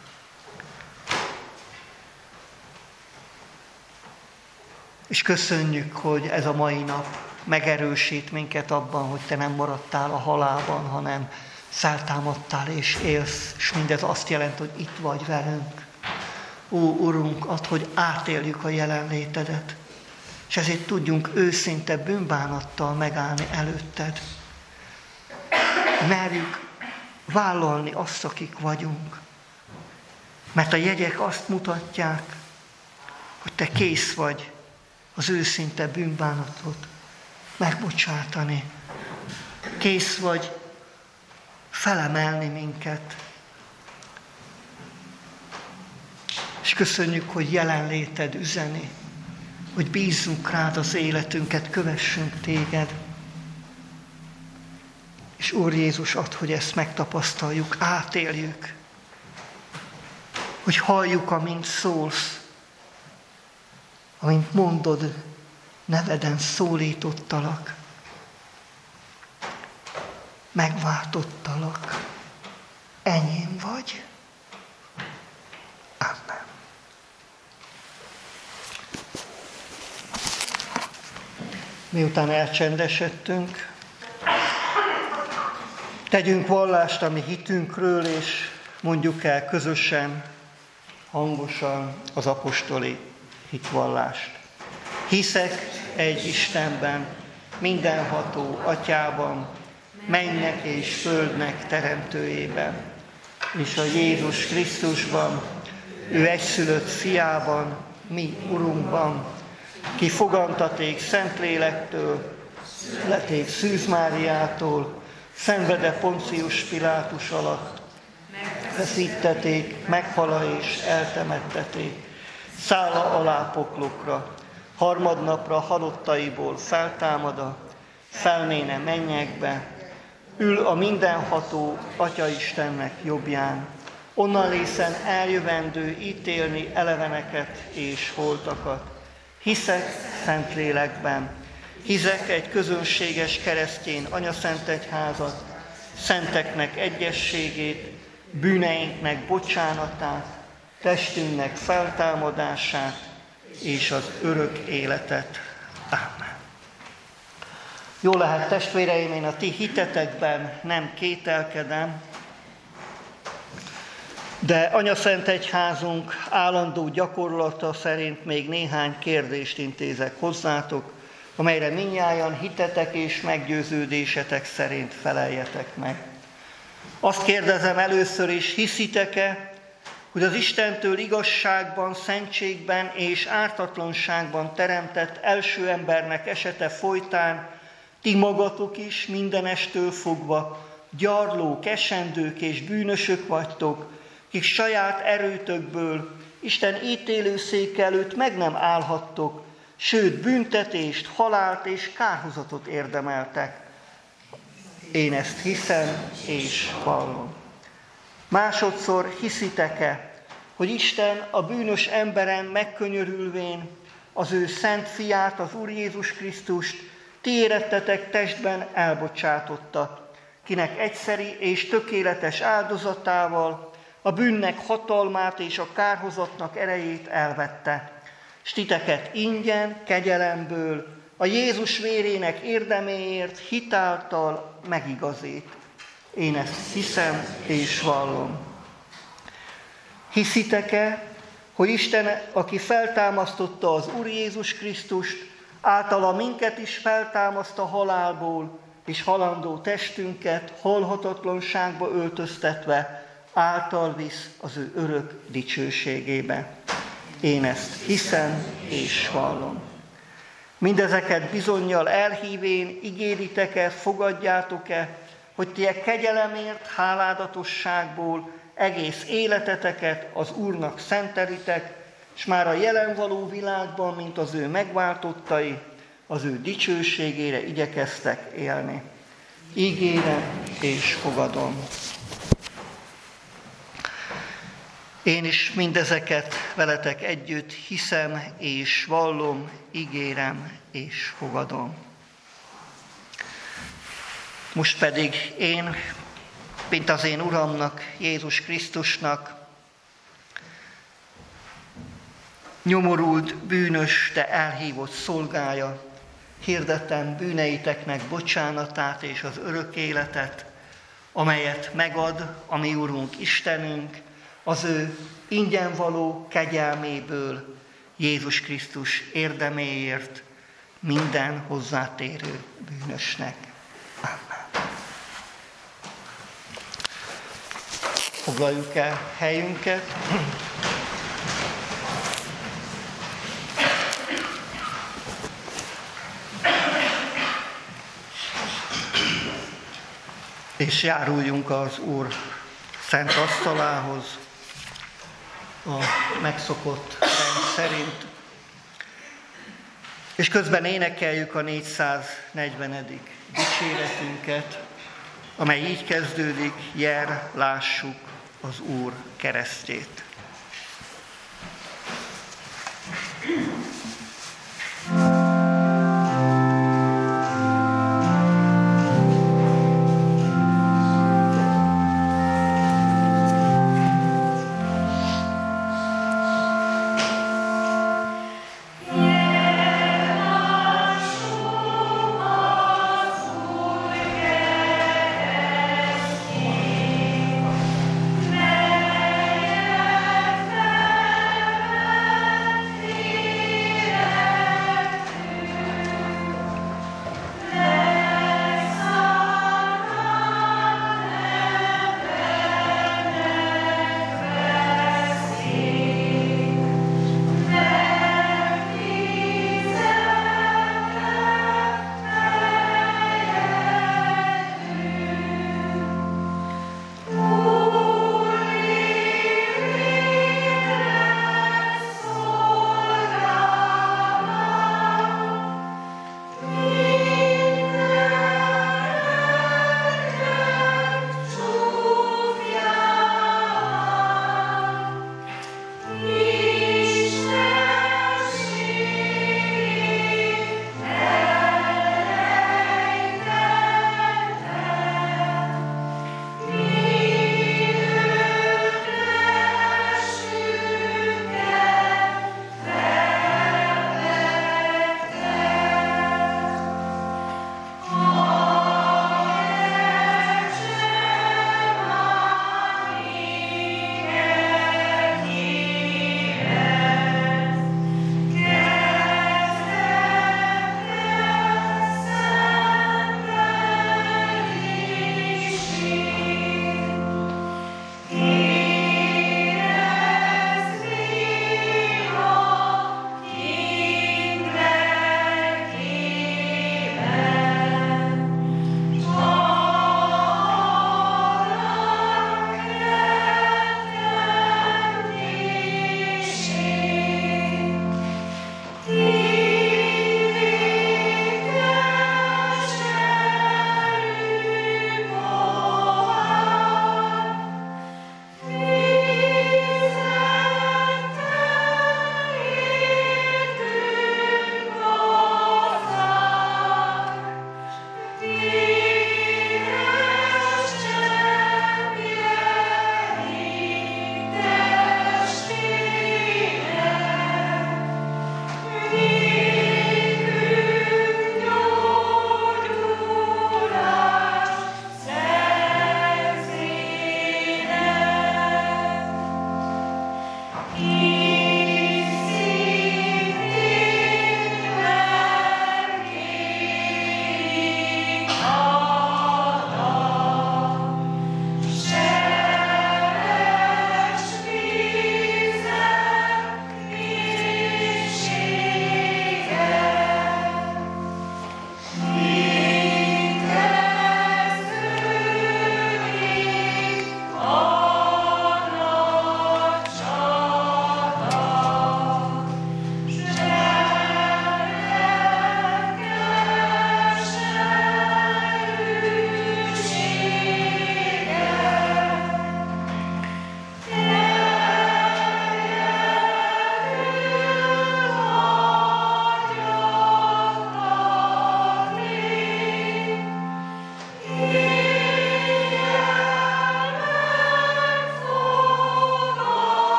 [SPEAKER 1] És köszönjük, hogy ez a mai nap megerősít minket abban, hogy te nem maradtál a halálban, hanem feltámadtál és élsz, és mindez azt jelenti, hogy itt vagy velünk. Ó, Urunk, add, hogy átéljük a jelenlétedet, és ezért tudjunk őszinte bűnbánattal megállni előtted. Merjük vállalni azt, akik vagyunk. Mert a jegyek azt mutatják, hogy te kész vagy az őszinte bűnbánatot megbocsátani. Kész vagy felemelni minket. És köszönjük, hogy jelenléted üzeni, hogy bízzunk rád az életünket, kövessünk téged. És Úr Jézus, add, hogy ezt megtapasztaljuk, átéljük, hogy halljuk, amint szólsz, amint mondod, neveden szólítottalak, megváltottalak, enyém vagy. Amen. Miután elcsendesedtünk, tegyünk vallást a mi hitünkről, és mondjuk el közösen, hangosan az apostoli hitvallást. Hiszek egy Istenben, mindenható Atyában, mennek és földnek teremtőjében, és a Jézus Krisztusban, ő egyszülött fiában, mi Urunkban, ki fogantaték Szentlélektől, születték Szűz Máriától, szenvede Poncius Pilátus alatt, feszítették, meghala és eltemetteték, szálla alá poklokra, harmadnapra halottaiból feltámada, felméne mennyekbe, ül a mindenható Atya Istennek jobbján, onnan lészen eljövendő ítélni eleveneket és holtakat. Hiszek Szentlélekben, hiszek egy közönséges keresztény anyaszentegyházat, szenteknek egyességét, bűneinknek bocsánatát, testünknek feltámadását és az örök életet. Ámen. Jó lehet, testvéreim, én a ti hitetekben nem kételkedem, de Anyaszent Egyházunk állandó gyakorlata szerint még néhány kérdést intézek hozzátok, amelyre mindnyájan hitetek és meggyőződésetek szerint feleljetek meg. Azt kérdezem először is, hiszitek-e, hogy az Istentől igazságban, szentségben és ártatlanságban teremtett első embernek esete folytán ti magatok is mindenestől fogva gyarlók, esendők és bűnösök vagytok, kik saját erőtökből Isten ítélőszéke előtt meg nem állhattok, sőt büntetést, halált és kárhozatot érdemeltek. Én ezt hiszem és vallom. Másodszor hiszitek-e, hogy Isten a bűnös emberen megkönyörülvén az ő szent fiát, az Úr Jézus Krisztust ti érettetek testben elbocsátotta, kinek egyszeri és tökéletes áldozatával a bűnnek hatalmát és a kárhozatnak erejét elvette, s titeket ingyen, kegyelemből, a Jézus vérének érdeméért hitáltal megigazít. Én ezt hiszem és vallom. Hiszitek-e, hogy Isten, aki feltámasztotta az Úr Jézus Krisztust, általa minket is feltámaszt a halálból, és halandó testünket halhatatlanságba öltöztetve, által visz az ő örök dicsőségébe. Én ezt hiszem és vallom. Mindezeket bizonnyal elhívén ígéritek-e, fogadjátok-e, hogy ti a kegyelemért, háládatosságból egész életeteket az Úrnak szentelitek, és már a jelen való világban, mint az ő megváltottai, az ő dicsőségére igyekeztek élni. Ígérem és fogadom. Én is mindezeket veletek együtt hiszem és vallom, ígérem és fogadom. Most pedig én, mint az én Uramnak, Jézus Krisztusnak, nyomorult, bűnös, de elhívott szolgája, hirdettem bűneiteknek bocsánatát és az örök életet, amelyet megad a mi Urunk Istenünk, az ő ingyen való kegyelméből, Jézus Krisztus érdeméért minden hozzátérő bűnösnek. Amen. Foglaljuk el helyünket. És járuljunk az Úr szent asztalához a megszokott rend szerint. És közben énekeljük a 440. dicséretünket, amely így kezdődik: Jel, lássuk az Úr keresztjét.
[SPEAKER 2] Yeah.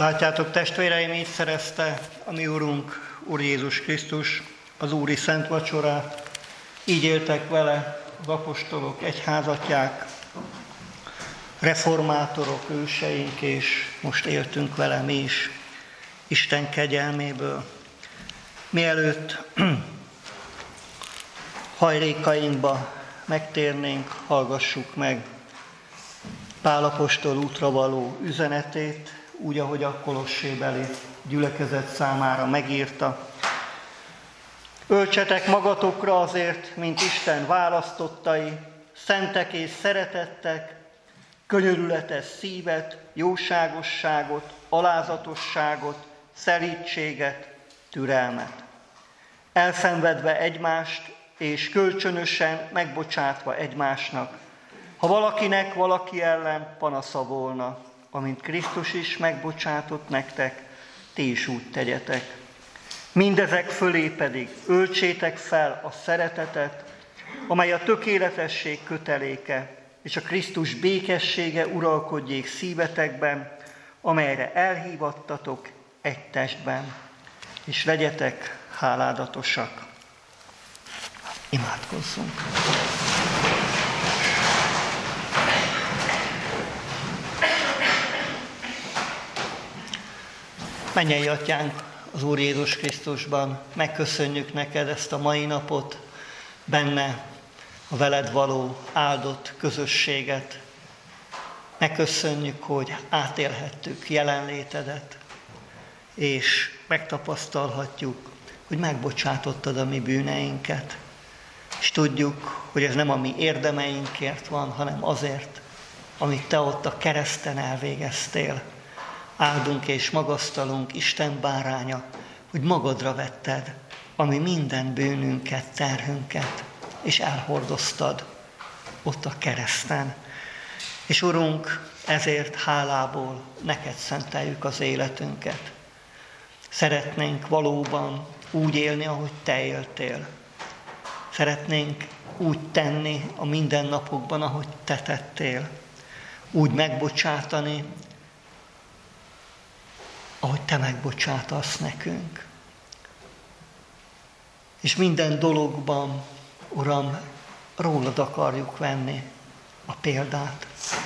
[SPEAKER 1] Látjátok, testvéreim, így szerezte a mi Urunk, Úr Jézus Krisztus az Úri Szent Vacsorát. Így éltek vele az apostolok, egyházatják, reformátorok, őseink, és most éltünk vele mi is, Isten kegyelméből. Mielőtt hajlékainkba megtérnénk, hallgassuk meg Pál apostol útra való üzenetét, úgy, ahogy a kolossébeli gyülekezet számára megírta. Öltsetek magatokra azért, mint Isten választottai, szentek és szeretettek, könyörületes szívet, jóságosságot, alázatosságot, szelídséget, türelmet. Elszenvedve egymást, és kölcsönösen megbocsátva egymásnak, ha valakinek valaki ellen panasza volna, amint Krisztus is megbocsátott nektek, ti is úgy tegyetek. Mindezek fölé pedig öltsétek fel a szeretetet, amely a tökéletesség köteléke, és a Krisztus békessége uralkodjék szívetekben, amelyre elhívattatok egy testben, és legyetek háládatosak. Imádkozzunk! Mennyei Atyánk, az Úr Jézus Krisztusban, megköszönjük neked ezt a mai napot, benne a veled való áldott közösséget. Megköszönjük, hogy átélhettük jelenlétedet, és megtapasztalhatjuk, hogy megbocsátottad a mi bűneinket. És tudjuk, hogy ez nem a mi érdemeinkért van, hanem azért, amit te ott a kereszten elvégeztél. Áldunk és magasztalunk, Isten báránya, hogy magadra vetted a mi minden bűnünket, terhünket, és elhordoztad ott a kereszten. És Urunk, ezért hálából neked szenteljük az életünket. Szeretnénk valóban úgy élni, ahogy te éltél. Szeretnénk úgy tenni a mindennapokban, ahogy te tettél. Úgy megbocsátani, ahogy te megbocsátasz nekünk. És minden dologban, Uram, rólad akarjuk venni a példát.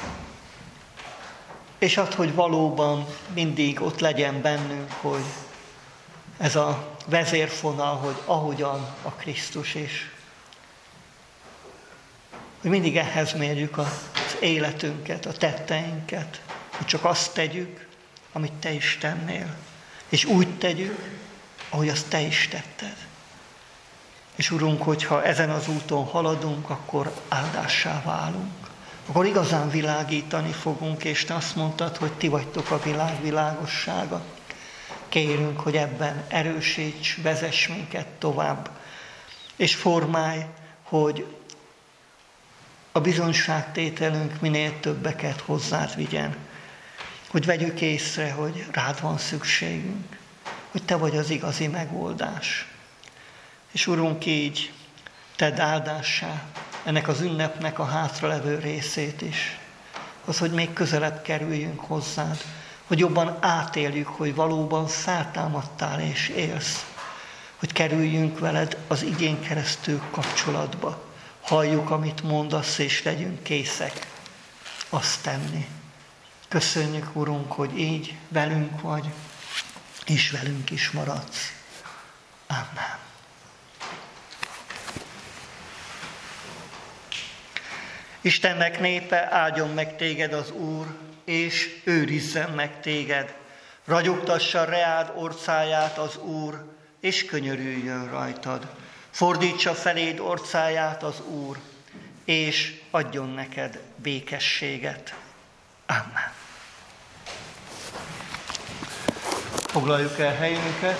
[SPEAKER 1] És add, hogy valóban mindig ott legyen bennünk, hogy ez a vezérfonal, hogy ahogyan a Krisztus is. Hogy mindig ehhez mérjük az életünket, a tetteinket, hogy csak azt tegyük, amit te is tennél. És úgy tegyük, ahogy azt te is tetted. És Urunk, hogyha ezen az úton haladunk, akkor áldássá válunk. Akkor igazán világítani fogunk, és te azt mondtad, hogy ti vagytok a világ világossága. Kérünk, hogy ebben erősíts, vezess minket tovább, és formálj, hogy a bizonyságtételünk minél többeket hozzád vigyen. Hogy vegyük észre, hogy rád van szükségünk, hogy te vagy az igazi megoldás. És Urunk, így tedd áldássá ennek az ünnepnek a hátralevő részét is. Az, hogy még közelebb kerüljünk hozzád, hogy jobban átéljük, hogy valóban feltámadtál és élsz. Hogy kerüljünk veled az igén keresztül kapcsolatba. Halljuk, amit mondasz, és legyünk készek azt tenni. Köszönjük, Urunk, hogy így velünk vagy, és velünk is maradsz. Amen. Istennek népe, áldjon meg téged az Úr, és őrizzen meg téged. Ragyogtassa reád orcáját az Úr, és könyörüljön rajtad. Fordítsa feléd orcáját az Úr, és adjon neked békességet. Amen. Foglaljuk el helyünket.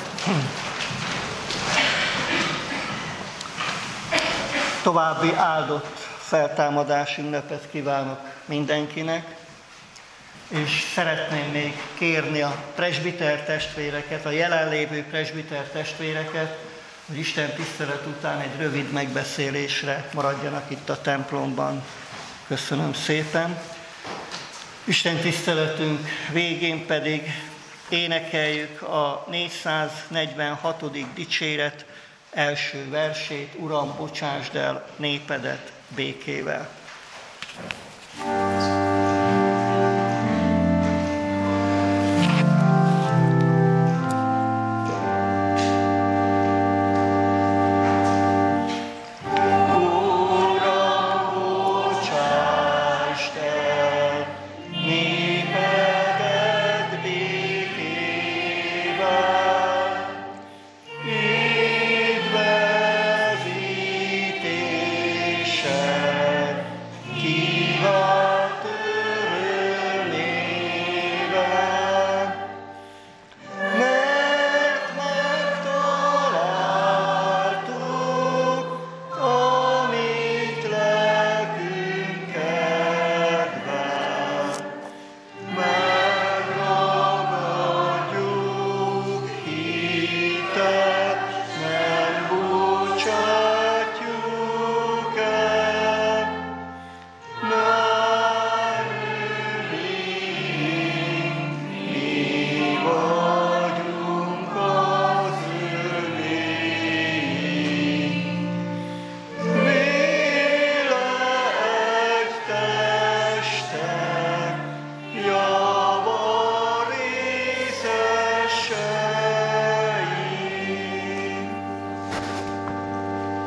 [SPEAKER 1] További áldott feltámadás ünnepet kívánok mindenkinek, és szeretném még kérni a presbiter testvéreket, a jelenlévő presbiter testvéreket, hogy Isten tisztelet után egy rövid megbeszélésre maradjanak itt a templomban. Köszönöm szépen. Isten tiszteletünk végén pedig énekeljük a 446. dicséret első versét, Uram, bocsásd el népedet békével.